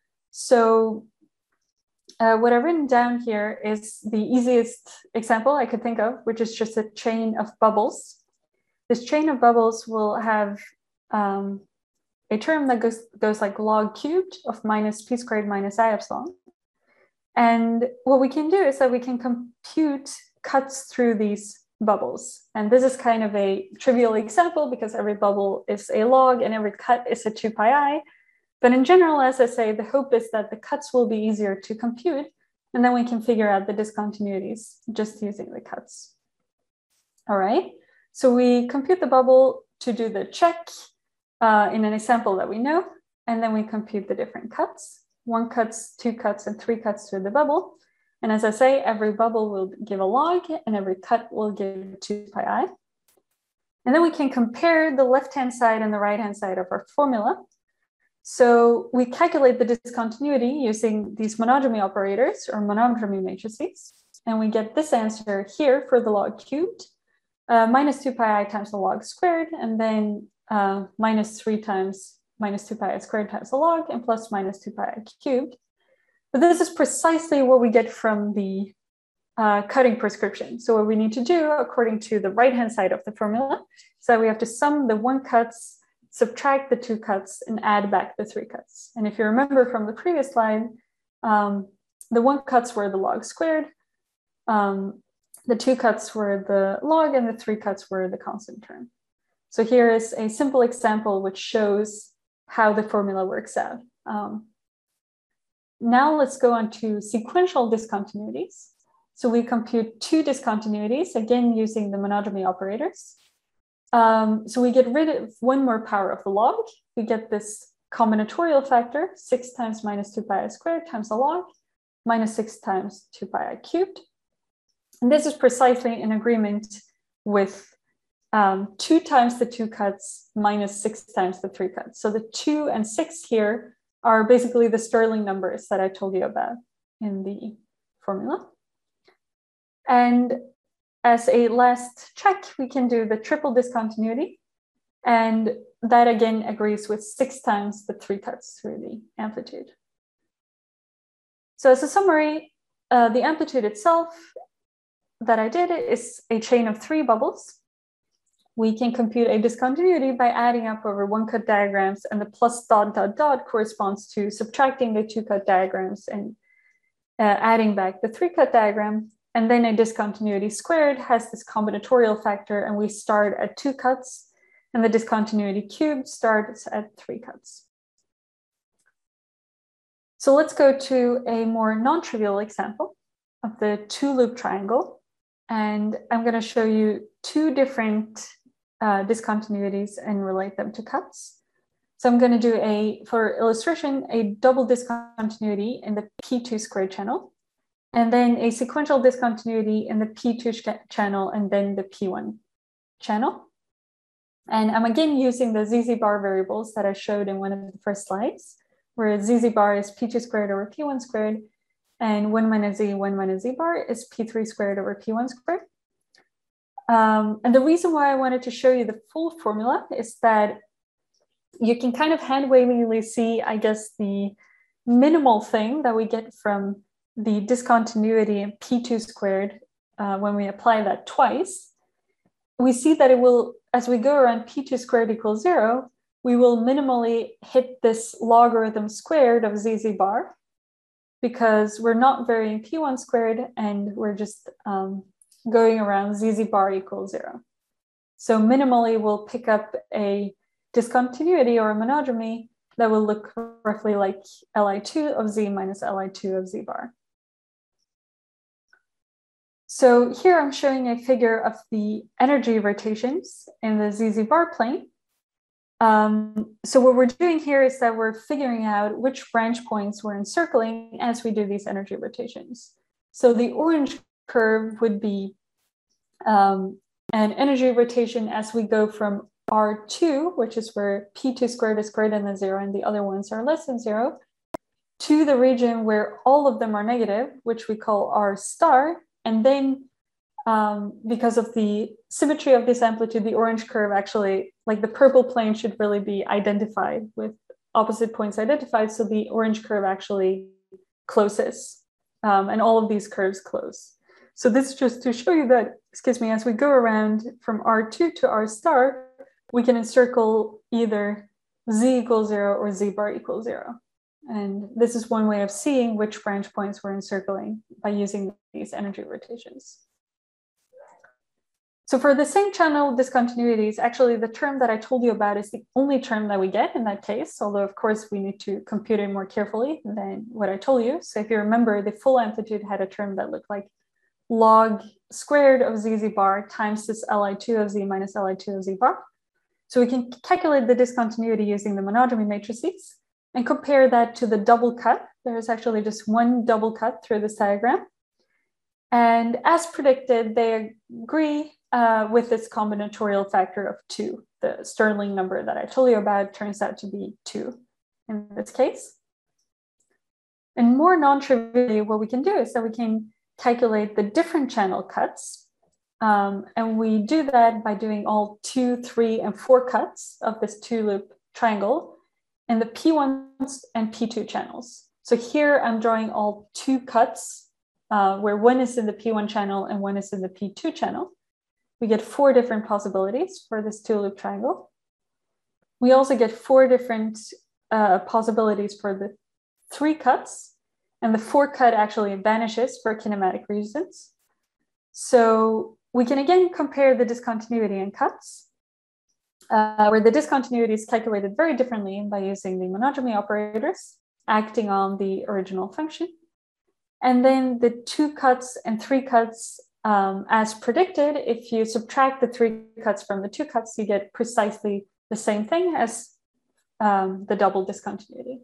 So uh, what I've written down here is the easiest example I could think of, which is just a chain of bubbles. This chain of bubbles will have um, a term that goes, goes like log cubed of minus p squared minus I epsilon. And what we can do is that we can compute cuts through these bubbles. And this is kind of a trivial example because every bubble is a log and every cut is a two pi I. But in general, as I say, the hope is that the cuts will be easier to compute, and then we can figure out the discontinuities just using the cuts. All right, so we compute the bubble to do the check uh, in an example that we know, and then we compute the different cuts. One cuts, two cuts, and three cuts through the bubble. And as I say, every bubble will give a log, and every cut will give two pi I. And then we can compare the left-hand side and the right-hand side of our formula. So we calculate the discontinuity using these monodromy operators or monodromy matrices. And we get this answer here for the log cubed, uh, minus two pi I times the log squared, and then uh, minus three times minus two pi I squared times the log, and plus minus two pi I cubed. But this is precisely what we get from the uh, cutting prescription. So what we need to do, according to the right-hand side of the formula, is that we have to sum the one cuts, subtract the two cuts, and add back the three cuts. And if you remember from the previous slide, um, the one cuts were the log squared, um, the two cuts were the log, and the three cuts were the constant term. So here is a simple example which shows how the formula works out. Um, now let's go on to sequential discontinuities. So we compute two discontinuities, again using the monodromy operators. Um, so we get rid of one more power of the log. We get this combinatorial factor, six times minus two pi I squared times the log, minus six times two pi I cubed. And this is precisely in agreement with um, two times the two cuts minus six times the three cuts. So the two and six here are basically the Stirling numbers that I told you about in the formula. And as a last check, we can do the triple discontinuity. And that again agrees with six times the three cuts through the amplitude. So as a summary, uh, the amplitude itself that I did is a chain of three bubbles. We can compute a discontinuity by adding up over one cut diagrams, and the plus dot dot dot corresponds to subtracting the two cut diagrams and uh, adding back the three cut diagram. And then a discontinuity squared has this combinatorial factor, and we start at two cuts, and the discontinuity cubed starts at three cuts. So let's go to a more non-trivial example of the two-loop triangle. And I'm going to show you two different uh, discontinuities and relate them to cuts. So I'm going to do a, for illustration, a double discontinuity in the P two squared channel, and then a sequential discontinuity in the P two channel, and then the P one channel. And I'm again using the Z Z bar variables that I showed in one of the first slides, where Z Z bar is P two squared over P one squared, and one minus Z, one minus Z bar is P three squared over P one squared. Um, and the reason why I wanted to show you the full formula is that you can kind of hand-wavingly see, I guess, the minimal thing that we get from the discontinuity in P two squared uh, when we apply that twice. We see that it will, as we go around P two squared equals zero, we will minimally hit this logarithm squared of Z Z bar, because we're not varying P one squared and we're just um, going around Z Z bar equals zero. So minimally we'll pick up a discontinuity or a monodromy that will look roughly like L I two of Z minus L I two of Z bar. So here I'm showing a figure of the energy rotations in the Z Z bar plane. Um, so what we're doing here is that we're figuring out which branch points we're encircling as we do these energy rotations. So the orange curve would be um, an energy rotation as we go from R two, which is where P two squared is greater than zero and the other ones are less than zero, to the region where all of them are negative, which we call R star. And then um, because of the symmetry of this amplitude, the orange curve actually, like the purple plane should really be identified with opposite points identified. So the orange curve actually closes um, and all of these curves close. So this is just to show you that, excuse me, as we go around from R two to R star, we can encircle either Z equals zero or Z bar equals zero. And this is one way of seeing which branch points we're encircling by using these energy rotations. So for the same channel discontinuities, actually the term that I told you about is the only term that we get in that case, although of course we need to compute it more carefully than what I told you. So if you remember, the full amplitude had a term that looked like log squared of Z Z bar times this L I two of Z minus L I two of Z bar. So we can calculate the discontinuity using the monodromy matrices and compare that to the double cut. There's actually just one double cut through this diagram. And as predicted, they agree uh, with this combinatorial factor of two. The Stirling number that I told you about turns out to be two in this case. And more non-trivially, what we can do is that we can calculate the different channel cuts. Um, and we do that by doing all two, three, and four cuts of this two loop triangle in the P one and P two channels. So here I'm drawing all two cuts uh, where one is in the P one channel and one is in the P two channel. We get four different possibilities for this two loop triangle. We also get four different uh, possibilities for the three cuts, and the four cut actually vanishes for kinematic reasons. So we can again compare the discontinuity in cuts, uh, where the discontinuity is calculated very differently by using the monodromy operators acting on the original function. And then the two cuts and three cuts, um, as predicted, if you subtract the three cuts from the two cuts, you get precisely the same thing as um, the double discontinuity.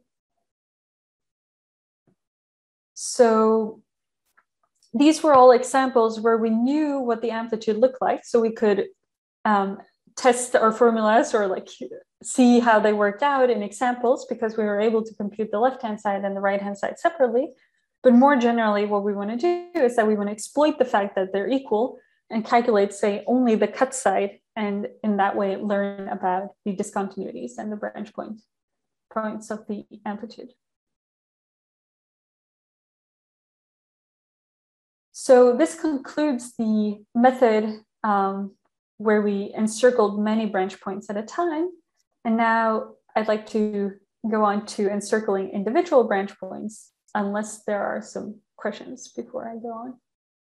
So these were all examples where we knew what the amplitude looked like, so we could um, test our formulas or like see how they worked out in examples because we were able to compute the left-hand side and the right-hand side separately. But more generally, what we want to do is that we want to exploit the fact that they're equal and calculate, say, only the cut side, and in that way learn about the discontinuities and the branch point points of the amplitude. So this concludes the method um, where we encircled many branch points at a time. And now I'd like to go on to encircling individual branch points, unless there are some questions before I go on.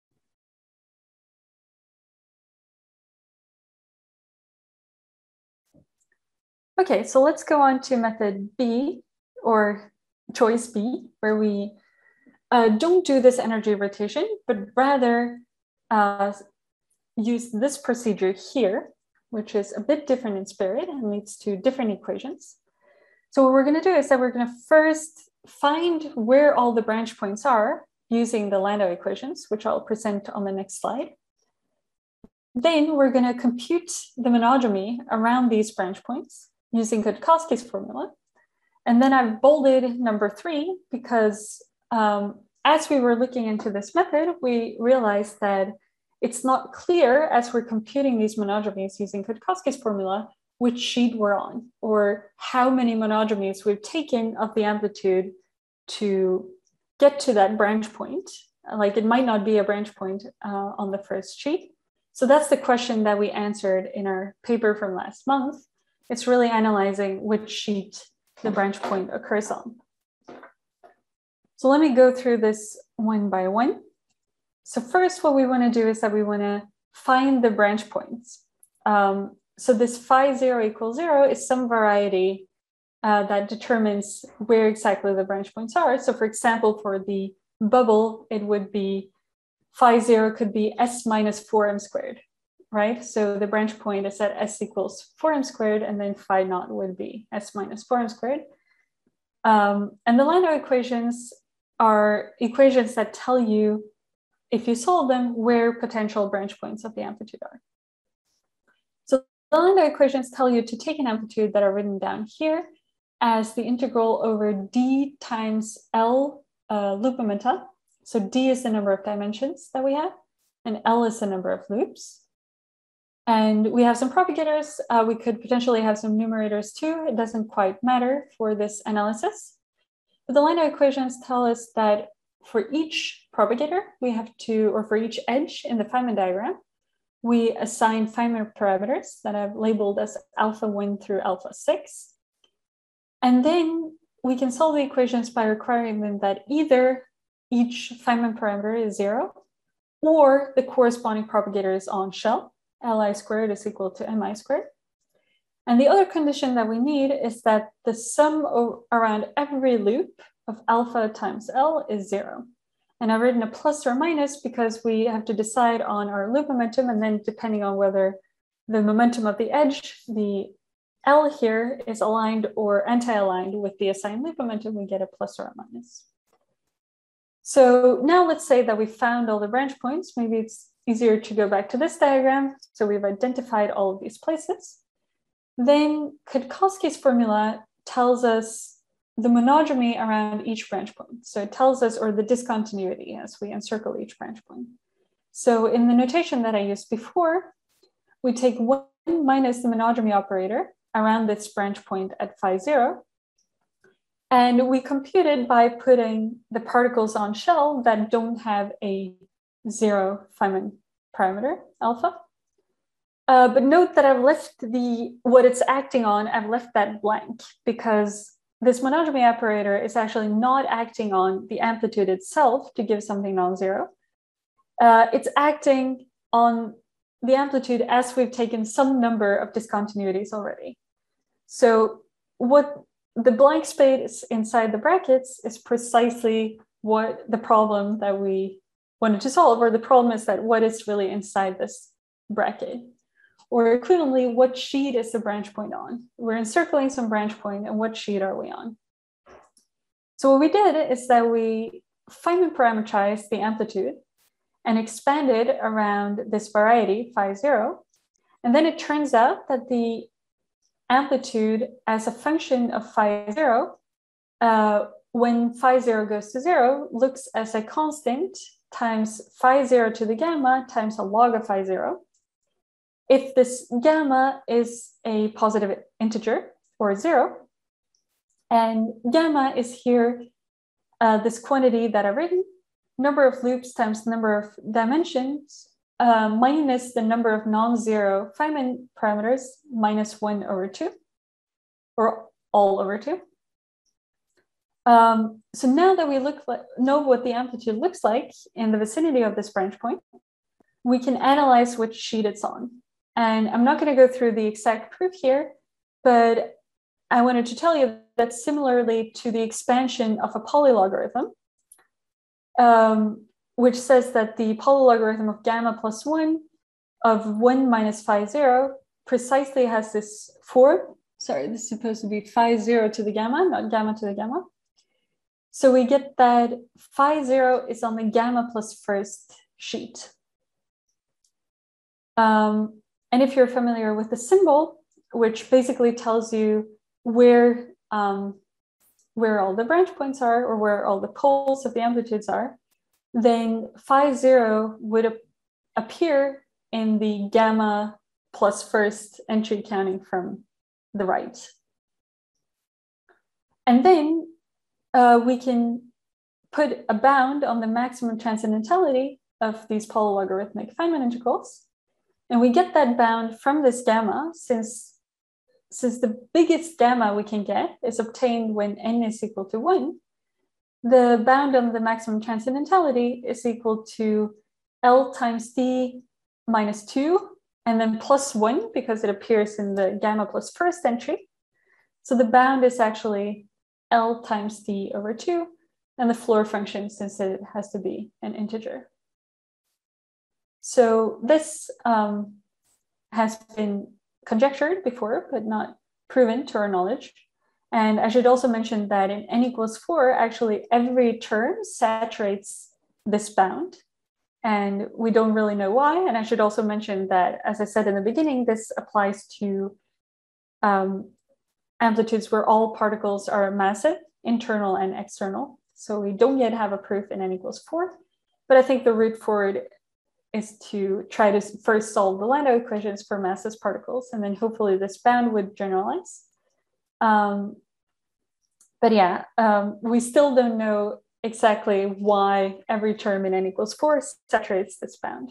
Okay, so let's go on to method B, or choice B, where we uh, don't do this energy rotation, but rather uh, use this procedure here, which is a bit different in spirit and leads to different equations. So what we're going to do is that we're going to first find where all the branch points are using the Landau equations, which I'll present on the next slide. Then we're going to compute the monodromy around these branch points using Kutkowski's formula. And then I've bolded number three because um, as we were looking into this method, we realized that it's not clear as we're computing these monodromies using Kutkowski's formula which sheet we're on, or how many monodromies we've taken of the amplitude to get to that branch point. Like it might not be a branch point uh, on the first sheet. So that's the question that we answered in our paper from last month. It's really analyzing which sheet the branch point occurs on. So let me go through this one by one. So first, what we want to do is that we want to find the branch points. Um, so this phi zero equals zero is some variety uh, that determines where exactly the branch points are. So for example, for the bubble, it would be phi zero could be s minus four m squared, right? So the branch point is at s equals four m squared, and then phi naught would be s minus four m squared. Um, and the Landau equations are equations that tell you, if you solve them, where potential branch points of the amplitude are. So the Landau equations tell you to take an amplitude that are written down here as the integral over d times L uh, loop momenta. So d is the number of dimensions that we have, and L is the number of loops. And we have some propagators. Uh, we could potentially have some numerators too. It doesn't quite matter for this analysis. But the Landau equations tell us that for each propagator, we have to, or for each edge in the Feynman diagram, we assign Feynman parameters that I've labeled as alpha one through alpha six. And then we can solve the equations by requiring them that either each Feynman parameter is zero, or the corresponding propagator is on shell. Li squared is equal to mi squared. And the other condition that we need is that the sum around every loop of alpha times L is zero. And I've written a plus or minus because we have to decide on our loop momentum, and then depending on whether the momentum of the edge, the L here, is aligned or anti-aligned with the assigned loop momentum, we get a plus or a minus. So now let's say that we found all the branch points. Maybe it's easier to go back to this diagram. So we've identified all of these places. Then Kutkowski's formula tells us the monodromy around each branch point. So it tells us, or the discontinuity as we encircle each branch point. So in the notation that I used before, we take one minus the monodromy operator around this branch point at phi zero. And we compute it by putting the particles on shell that don't have a zero Feynman parameter, alpha. Uh, but note that I've left the, what it's acting on, I've left that blank because this monodromy operator is actually not acting on the amplitude itself to give something non-zero. Uh, it's acting on the amplitude as we've taken some number of discontinuities already. So what the blank space inside the brackets is precisely what the problem that we wanted to solve, or the problem is that what is really inside this bracket. Or equivalently, what sheet is the branch point on? We're encircling some branch point, and what sheet are we on? So what we did is that we Feynman parameterized the amplitude and expanded around this variety, phi zero. And then it turns out that the amplitude as a function of phi zero, uh, when phi zero goes to zero, looks as a constant times phi zero to the gamma times a log of phi zero. If this gamma is a positive integer or zero, and gamma is here, uh, this quantity that I've written, number of loops times number of dimensions, uh, minus the number of non-zero Feynman parameters, minus one over two, or all over two. Um, so now that we look like, know what the amplitude looks like in the vicinity of this branch point, we can analyze which sheet it's on. And I'm not going to go through the exact proof here, but I wanted to tell you that similarly to the expansion of a Pauli logarithm, um, which says that the Pauli logarithm of gamma plus one of one minus phi zero precisely has this form. Sorry, this is supposed to be phi zero to the gamma, not gamma to the gamma. So we get that phi zero is on the gamma plus first sheet. Um, and if you're familiar with the symbol, which basically tells you where, um, where all the branch points are, or where all the poles of the amplitudes are, then phi zero would ap appear in the gamma plus first entry counting from the right. And then uh, we can put a bound on the maximum transcendentality of these polylogarithmic Feynman integrals. And we get that bound from this gamma, since, since the biggest gamma we can get is obtained when n is equal to one. The bound on the maximum transcendentality is equal to L times d minus two, and then plus one, because it appears in the gamma plus first entry. So the bound is actually L times D over two, and the floor function, since it has to be an integer. So this um, has been conjectured before, but not proven to our knowledge. And I should also mention that in n equals four, actually every term saturates this bound. And we don't really know why. And I should also mention that, as I said in the beginning, this applies to um, amplitudes where all particles are massive, internal and external. So we don't yet have a proof in n equals four. But I think the route forward is to try to first solve the Landau equations for massless particles, and then hopefully this bound would generalize. Um, but yeah, um, we still don't know exactly why every term in n equals four saturates this bound.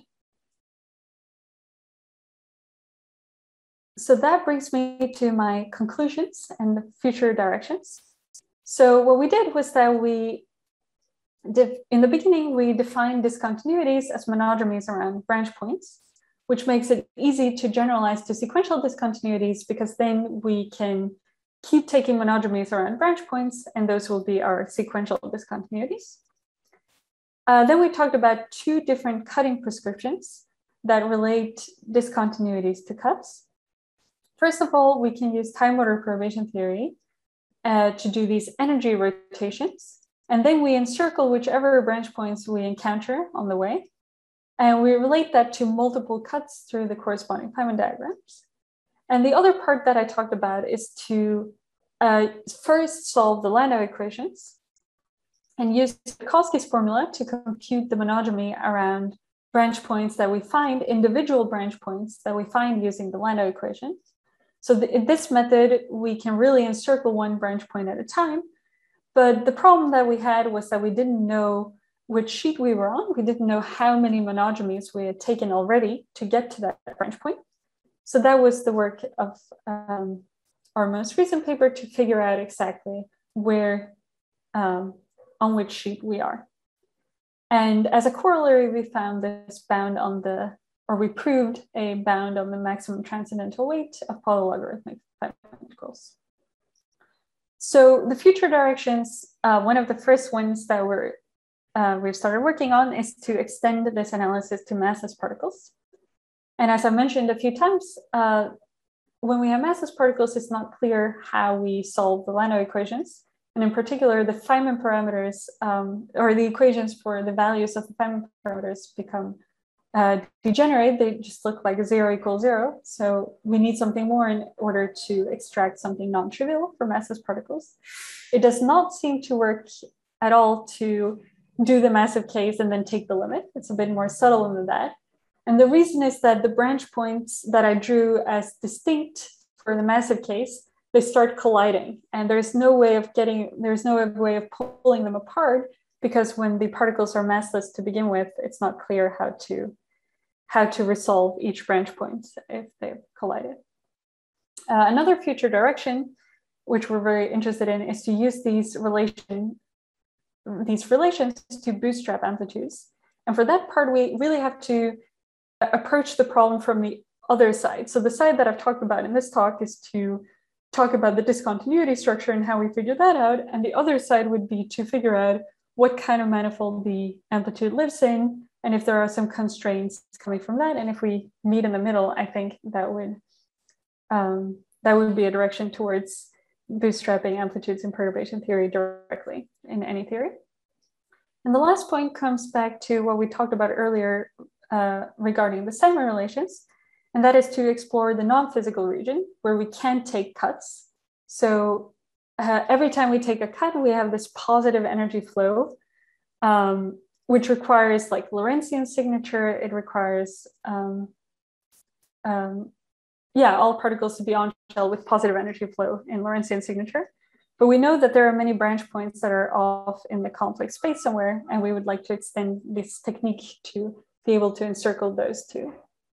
So that brings me to my conclusions and the future directions. So what we did was that we did, in the beginning, we defined discontinuities as monodromies around branch points, which makes it easy to generalize to sequential discontinuities, because then we can keep taking monodromies around branch points, and those will be our sequential discontinuities. Uh, then we talked about two different cutting prescriptions that relate discontinuities to cuts. First of all, we can use time order perturbation theory uh, to do these energy rotations. And then we encircle whichever branch points we encounter on the way. And we relate that to multiple cuts through the corresponding Feynman diagrams. And the other part that I talked about is to uh, first solve the Landau equations and use Minkowski's formula to compute the monodromy around branch points that we find, individual branch points that we find using the Landau equations. So the, in this method, we can really encircle one branch point at a time. But the problem that we had was that we didn't know which sheet we were on. We didn't know how many monodromies we had taken already to get to that branch point. So that was the work of um, our most recent paper, to figure out exactly where, um, on which sheet we are. And as a corollary, we found this bound on the, or we proved a bound on the maximum transcendental weight of polylogarithmic integrals. So the future directions, uh, one of the first ones that we're, uh, we've started working on is to extend this analysis to massless particles. And as I mentioned a few times, uh, when we have massless particles, it's not clear how we solve the Landau equations. And in particular, the Feynman parameters, um, or the equations for the values of the Feynman parameters become uh, degenerate. They just look like zero equals zero. So we need something more in order to extract something non-trivial for massless particles. It does not seem to work at all to do the massive case and then take the limit. It's a bit more subtle than that. And the reason is that the branch points that I drew as distinct for the massive case, they start colliding. And there's no way of getting, there's no way of pulling them apart, because when the particles are massless to begin with, it's not clear how to, how to resolve each branch point if they've collided. Uh, another future direction, which we're very interested in, is to use these, relation, these relations to bootstrap amplitudes. And for that part, we really have to approach the problem from the other side. So the side that I've talked about in this talk is to talk about the discontinuity structure and how we figure that out. And the other side would be to figure out what kind of manifold the amplitude lives in, and if there are some constraints coming from that. And if we meet in the middle, I think that would, um, that would be a direction towards bootstrapping amplitudes in perturbation theory directly in any theory. And the last point comes back to what we talked about earlier uh, regarding the Steinmann relations, and that is to explore the non-physical region where we can take cuts. So uh, every time we take a cut, we have this positive energy flow, um, which requires like Lorentzian signature. It requires, um, um, yeah, all particles to be on shell with positive energy flow in Lorentzian signature. But we know that there are many branch points that are off in the complex space somewhere, and we would like to extend this technique to be able to encircle those two.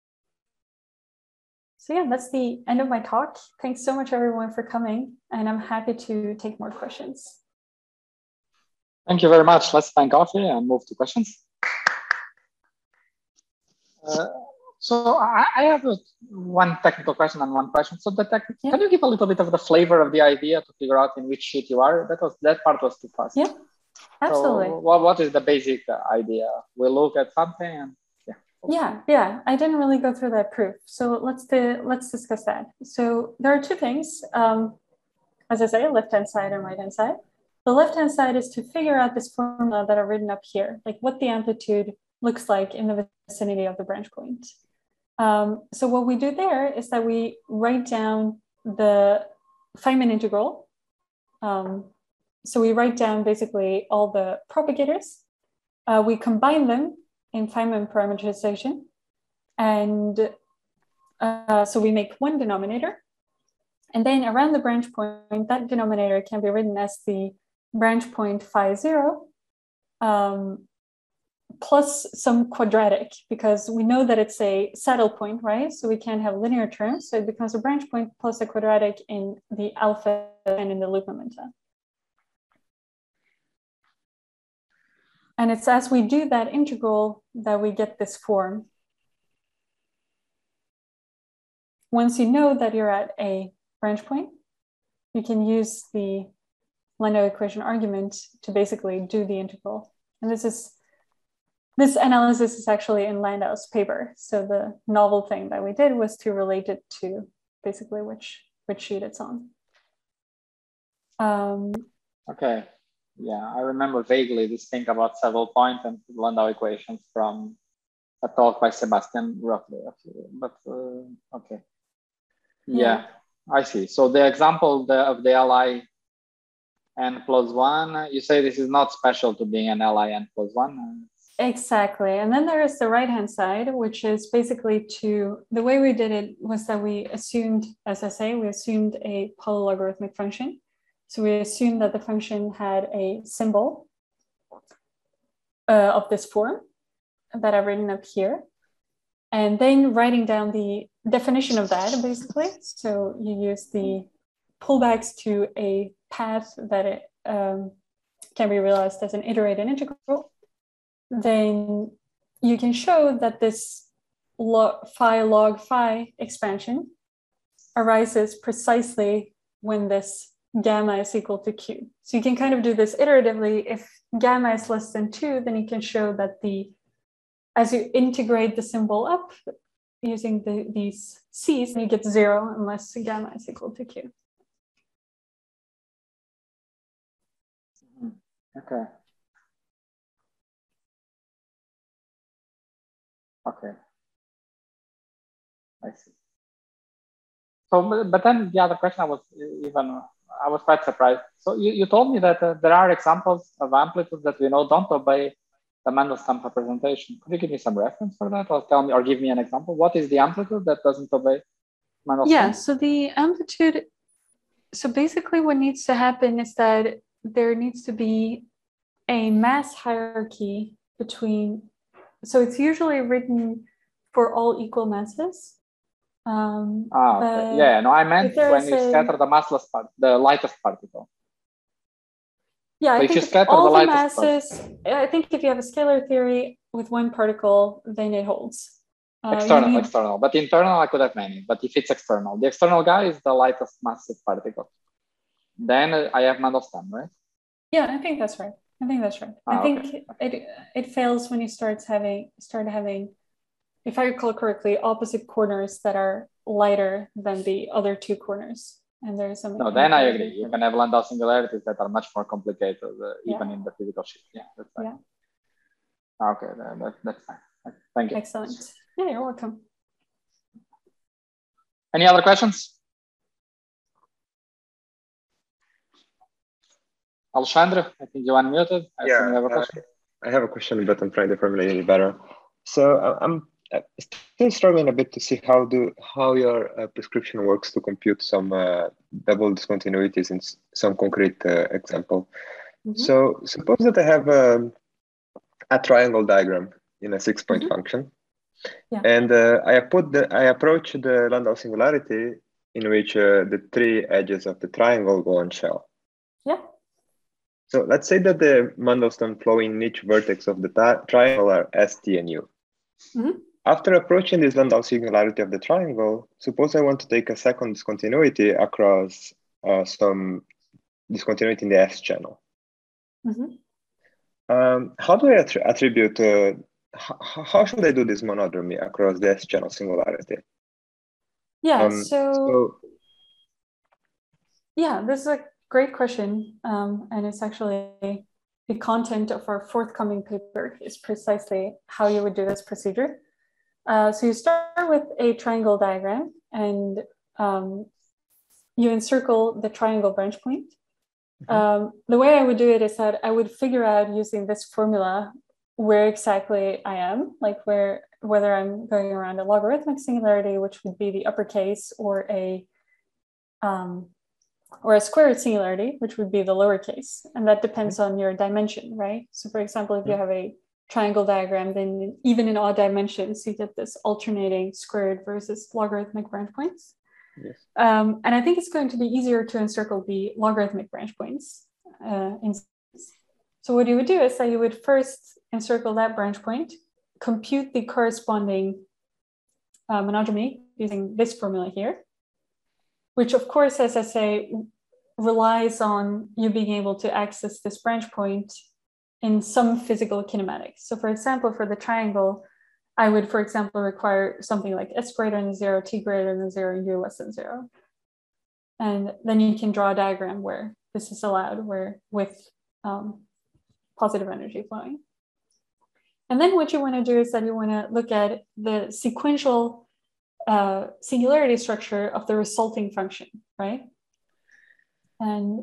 So yeah, that's the end of my talk. Thanks so much everyone for coming, and I'm happy to take more questions. Thank you very much. Let's thank Audrey and move to questions. Uh, So I, I have a, one technical question and one question. So the tech, yeah. Can you give a little bit of the flavor of the idea to figure out in which sheet you are? That was that part was too fast. Yeah, absolutely. So what, what is the basic idea? We look at something and yeah. Yeah, yeah. I didn't really go through that proof. So let's do, let's discuss that. So there are two things. Um, as I say, left-hand side and right-hand side. The left-hand side is to figure out this formula that are written up here, like what the amplitude looks like in the vicinity of the branch point. Um, so what we do there is that we write down the Feynman integral. Um, so we write down basically all the propagators. Uh, we combine them in Feynman parameterization. And uh, so we make one denominator. And then around the branch point, that denominator can be written as the branch point phi zero um, plus some quadratic, because we know that it's a saddle point, right? So we can't have linear terms. So it becomes a branch point plus a quadratic in the alpha and in the loop momenta. And it's as we do that integral that we get this form. Once you know that you're at a branch point, you can use the Landau equation argument to basically do the integral. And this is this analysis is actually in Landau's paper. So the novel thing that we did was to relate it to basically which which sheet it's on. Um, okay. Yeah, I remember vaguely this thing about several point and Landau equations from a talk by Sebastian roughly. But uh, okay. Yeah, yeah, I see. So the example the, of the L I n plus one, you say this is not special to being an L I n plus one? Exactly. And then there is the right-hand side, which is basically to, the way we did it was that we assumed, as I say, we assumed a polylogarithmic function. So we assumed that the function had a symbol uh, of this form that I've written up here. And then writing down the definition of that, basically. So you use the pullbacks to a path that it um, can be realized as an iterated integral. Then you can show that this log, phi log phi expansion arises precisely when this gamma is equal to q. So you can kind of do this iteratively. If gamma is less than two, then you can show that the, as you integrate the symbol up using the, these c's, you get zero unless gamma is equal to q. Okay. Okay. I see. So, but then the other question I was even, I was quite surprised. So you, you told me that uh, there are examples of amplitudes that we know don't obey the Mandelstam representation. Could you give me some reference for that, or tell me, or give me an example? What is the amplitude that doesn't obey Mandelstam? Yeah, so the amplitude, so basically what needs to happen is that there needs to be a mass hierarchy between, so it's usually written for all equal masses. Um, ah, okay. Yeah, no, I meant when you a, scatter the massless part, the lightest particle. Yeah, so I if think you scatter all the, the lightest masses, particle. I think if you have a scalar theory with one particle, then it holds. Uh, external, need... external, but internal I could have many, but if it's external, the external guy is the lightest massive particle. Then uh, I have Mandelstam, right? Yeah, I think that's right. I think that's right. Ah, I think okay. it it fails when you start having start having, if I recall correctly, opposite corners that are lighter than the other two corners. And there's some. No, then I agree. You can have Landau singularities that are much more complicated, uh, even yeah. in the physical sheet. Yeah, that's fine. Yeah. Okay, that, that, that's fine. Thank you. Excellent. Yeah, you're welcome. Any other questions? Alexandre, I think you unmuted. I yeah, you have a question. Uh, I have a question, but I'm trying to formulate it better. So uh, I'm still struggling a bit to see how do how your uh, prescription works to compute some uh, double discontinuities in some concrete uh, example. Mm-hmm. So suppose that I have um, a triangle diagram in a six-point mm-hmm. function, yeah. and uh, I put the I approach the Landau singularity in which uh, the three edges of the triangle go on shell. Yeah. So let's say that the Mandelstam flow in each vertex of the triangle are S, T, and U. Mm-hmm. after approaching this Landau singularity of the triangle, suppose I want to take a second discontinuity across uh, some discontinuity in the S channel. Mm-hmm. Um, how do I attri attribute, uh, how, how should I do this monodromy across the S channel singularity? Yeah, Um, so, so, yeah, this is a great question. Um, and it's actually the content of our forthcoming paper is precisely how you would do this procedure. Uh, so you start with a triangle diagram and um, you encircle the triangle branch point. Mm-hmm. Um, the way I would do it is that I would figure out using this formula where exactly I am, like where, whether I'm going around a logarithmic singularity, which would be the uppercase, or a um, or a squared singularity, which would be the lowercase. And that depends mm-hmm. on your dimension, right? So for example, if mm-hmm. you have a triangle diagram, then even in odd dimensions, you get this alternating squared versus logarithmic branch points. Yes. Um, and I think it's going to be easier to encircle the logarithmic branch points. Uh, in so what you would do is that you would first encircle that branch point, compute the corresponding uh, monodromy using this formula here, which of course, as I say, relies on you being able to access this branch point in some physical kinematics. So for example, for the triangle, I would, for example, require something like s greater than zero, t greater than zero, u less than zero. And then you can draw a diagram where this is allowed, where with um, positive energy flowing. And then what you want to do is that you want to look at the sequential uh, singularity structure of the resulting function, right? And,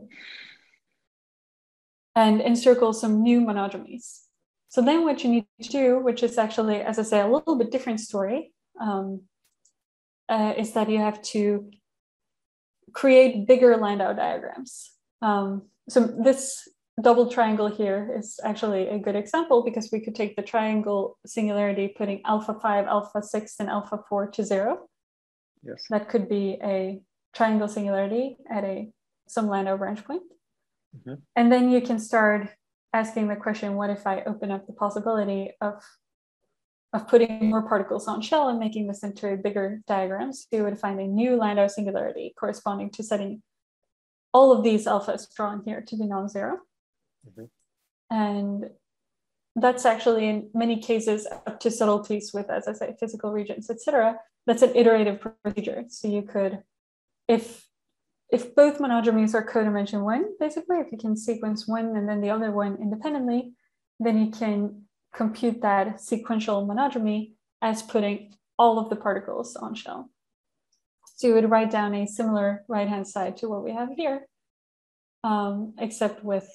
and encircle some new monodromies. So then what you need to do, which is actually, as I say, a little bit different story, um, uh, is that you have to create bigger Landau diagrams. Um, so this double triangle here is actually a good example, because we could take the triangle singularity, putting alpha five, alpha six, and alpha four to zero. Yes. That could be a triangle singularity at a some Landau branch point. Mm-hmm. And then you can start asking the question, what if I open up the possibility of, of putting more particles on shell and making this into a bigger diagram? So you would find a new Landau singularity corresponding to setting all of these alphas drawn here to be non-zero. Mm-hmm. And that's actually in many cases up to subtleties with, as I say, physical regions, et cetera. That's an iterative procedure. So you could, if if both monodromies are codimension one, basically, if you can sequence one and then the other one independently, then you can compute that sequential monodromy as putting all of the particles on shell. So you would write down a similar right-hand side to what we have here, um, except with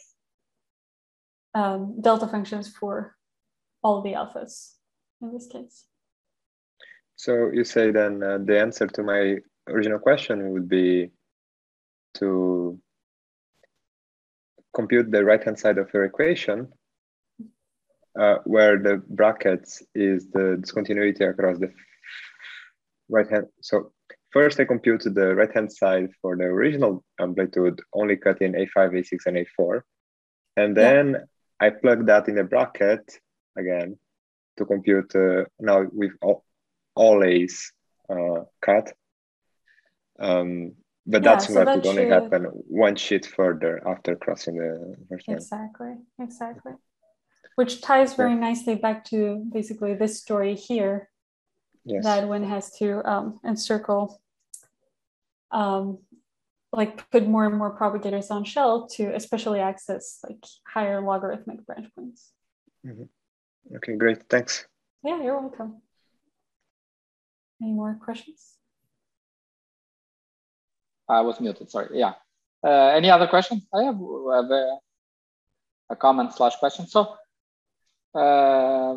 um, delta functions for all the alphas in this case. So you say then uh, the answer to my original question would be to compute the right-hand side of your equation, uh, where the brackets is the discontinuity across the right-hand. So first I compute the right-hand side for the original amplitude, only cut in A five, A six, and A four. And then yeah. I plug that in the bracket again to compute uh, now with all, all A's uh, cut. Um, But yeah, that's so what that would only should... happen one sheet further after crossing the first one. Exactly, exactly. Which ties very yeah. nicely back to basically this story here, yes. that one has to um, encircle, um, like put more and more propagators on shell to especially access like higher logarithmic branch points. Mm-hmm. Okay, great, thanks. Yeah, you're welcome. Any more questions? I was muted, sorry, yeah. Uh, any other questions? I have, have a, a comment slash question. So, uh,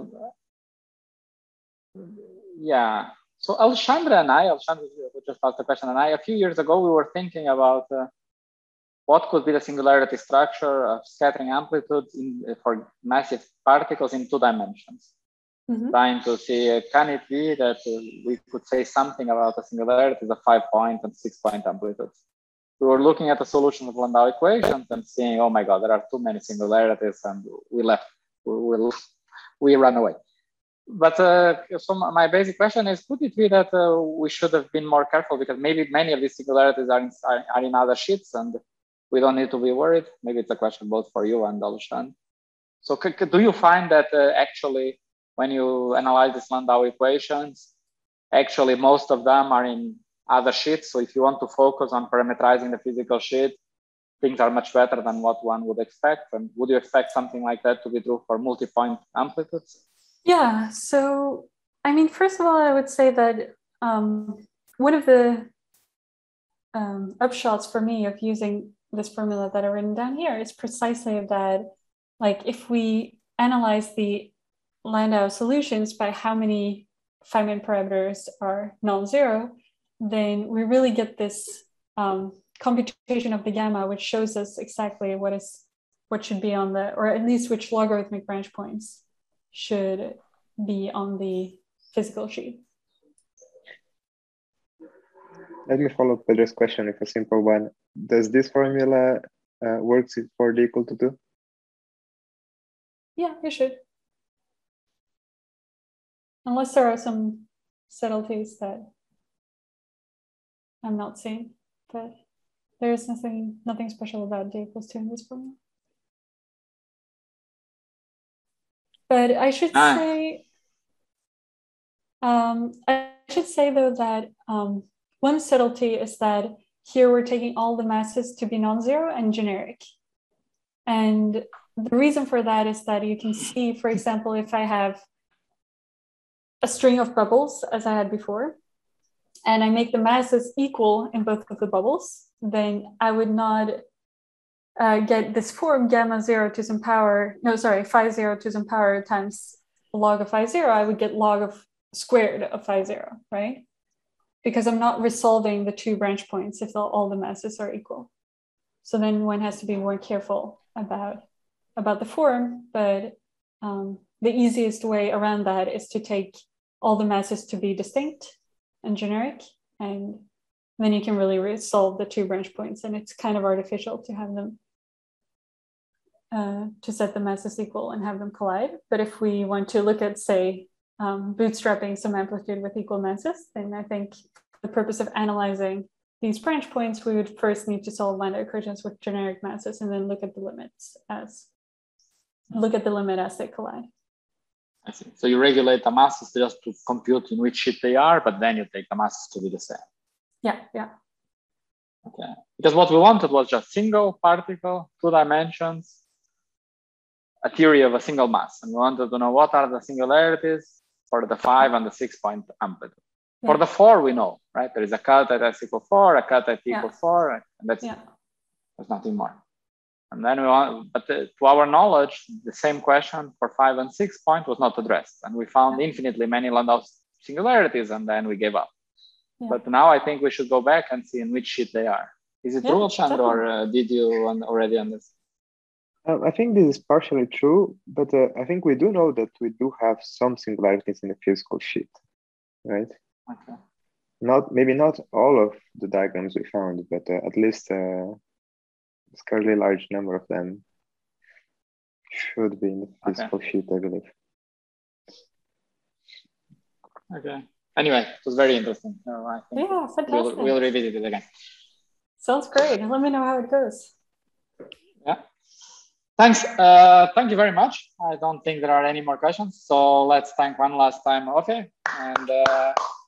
yeah. So Alexandra and I, Alexandra just asked the question, and I, a few years ago, we were thinking about uh, what could be the singularity structure of scattering amplitudes in, for massive particles in two dimensions. Mm-hmm. Trying to see, uh, can it be that uh, we could say something about the singularities of five point and six point amplitudes? We were looking at the solution of Landau equations and seeing, oh my God, there are too many singularities, and we left, we, we, we ran away. but uh, so my basic question is, could it be that uh, we should have been more careful, because maybe many of these singularities are in, are, are in other sheets and we don't need to be worried? Maybe it's a question both for you and Alushan. So do you find that uh, actually, when you analyze these Landau equations, actually most of them are in other sheets? So if you want to focus on parameterizing the physical sheet, things are much better than what one would expect. And would you expect something like that to be true for multi-point amplitudes? Yeah, so, I mean, first of all, I would say that um, one of the um, upshots for me of using this formula that I've written down here is precisely that, like, if we analyze the Landau solutions by how many Feynman parameters are non-zero, then we really get this um, computation of the gamma, which shows us exactly what is what should be on the, or at least which logarithmic branch points should be on the physical sheet. Let me follow up with this question with a simple one. Does this formula uh, work for the equal to two? Yeah, it should. Unless there are some subtleties that I'm not seeing, but there is nothing nothing special about d equals two in this formula. But I should ah. say, um, I should say though that um, one subtlety is that here we're taking all the masses to be non-zero and generic. And the reason for that is that you can see, for example, if I have a string of bubbles, as I had before, and I make the masses equal in both of the bubbles, then I would not uh, get this form gamma zero to some power, no, sorry, phi zero to some power times log of phi zero. I would get log of squared of phi zero, right? Because I'm not resolving the two branch points if all, all the masses are equal. So then one has to be more careful about, about the form, but um, the easiest way around that is to take all the masses to be distinct and generic, and then you can really resolve the two branch points, and it's kind of artificial to have them, uh, to set the masses equal and have them collide. But if we want to look at, say, um, bootstrapping some amplitude with equal masses, then I think for the purpose of analyzing these branch points, we would first need to solve Landau equations with generic masses and then look at the limits as, look at the limit as they collide. I see. So you regulate the masses just to compute in which sheet they are, but then you take the masses to be the same. Yeah, yeah. Okay. Because what we wanted was just single particle, two dimensions, a theory of a single mass. And we wanted to know what are the singularities for the five and the six point amplitude. Yeah. For the four, we know, right? There is a cut at s equal four, a cut at t yeah. equal four, and that's yeah. There's nothing more. And then we want, but uh, to our knowledge, the same question for five and six point was not addressed. And we found yeah. infinitely many Landau singularities, and then we gave up. Yeah. But now I think we should go back and see in which sheet they are. Is it yeah, true, Chandra, or uh, did you already on this? Um, I think this is partially true, but uh, I think we do know that we do have some singularities in the physical sheet, right? Okay. Not maybe not all of the diagrams we found, but uh, at least uh, a scarcely large number of them should be in the physical okay. sheet, I believe. Okay. Anyway, it was very interesting. So I think yeah, fantastic. We'll, we'll revisit it again. Sounds great. Let me know how it goes. Yeah. Thanks. Uh, thank you very much. I don't think there are any more questions. So let's thank one last time, Ofe. And uh,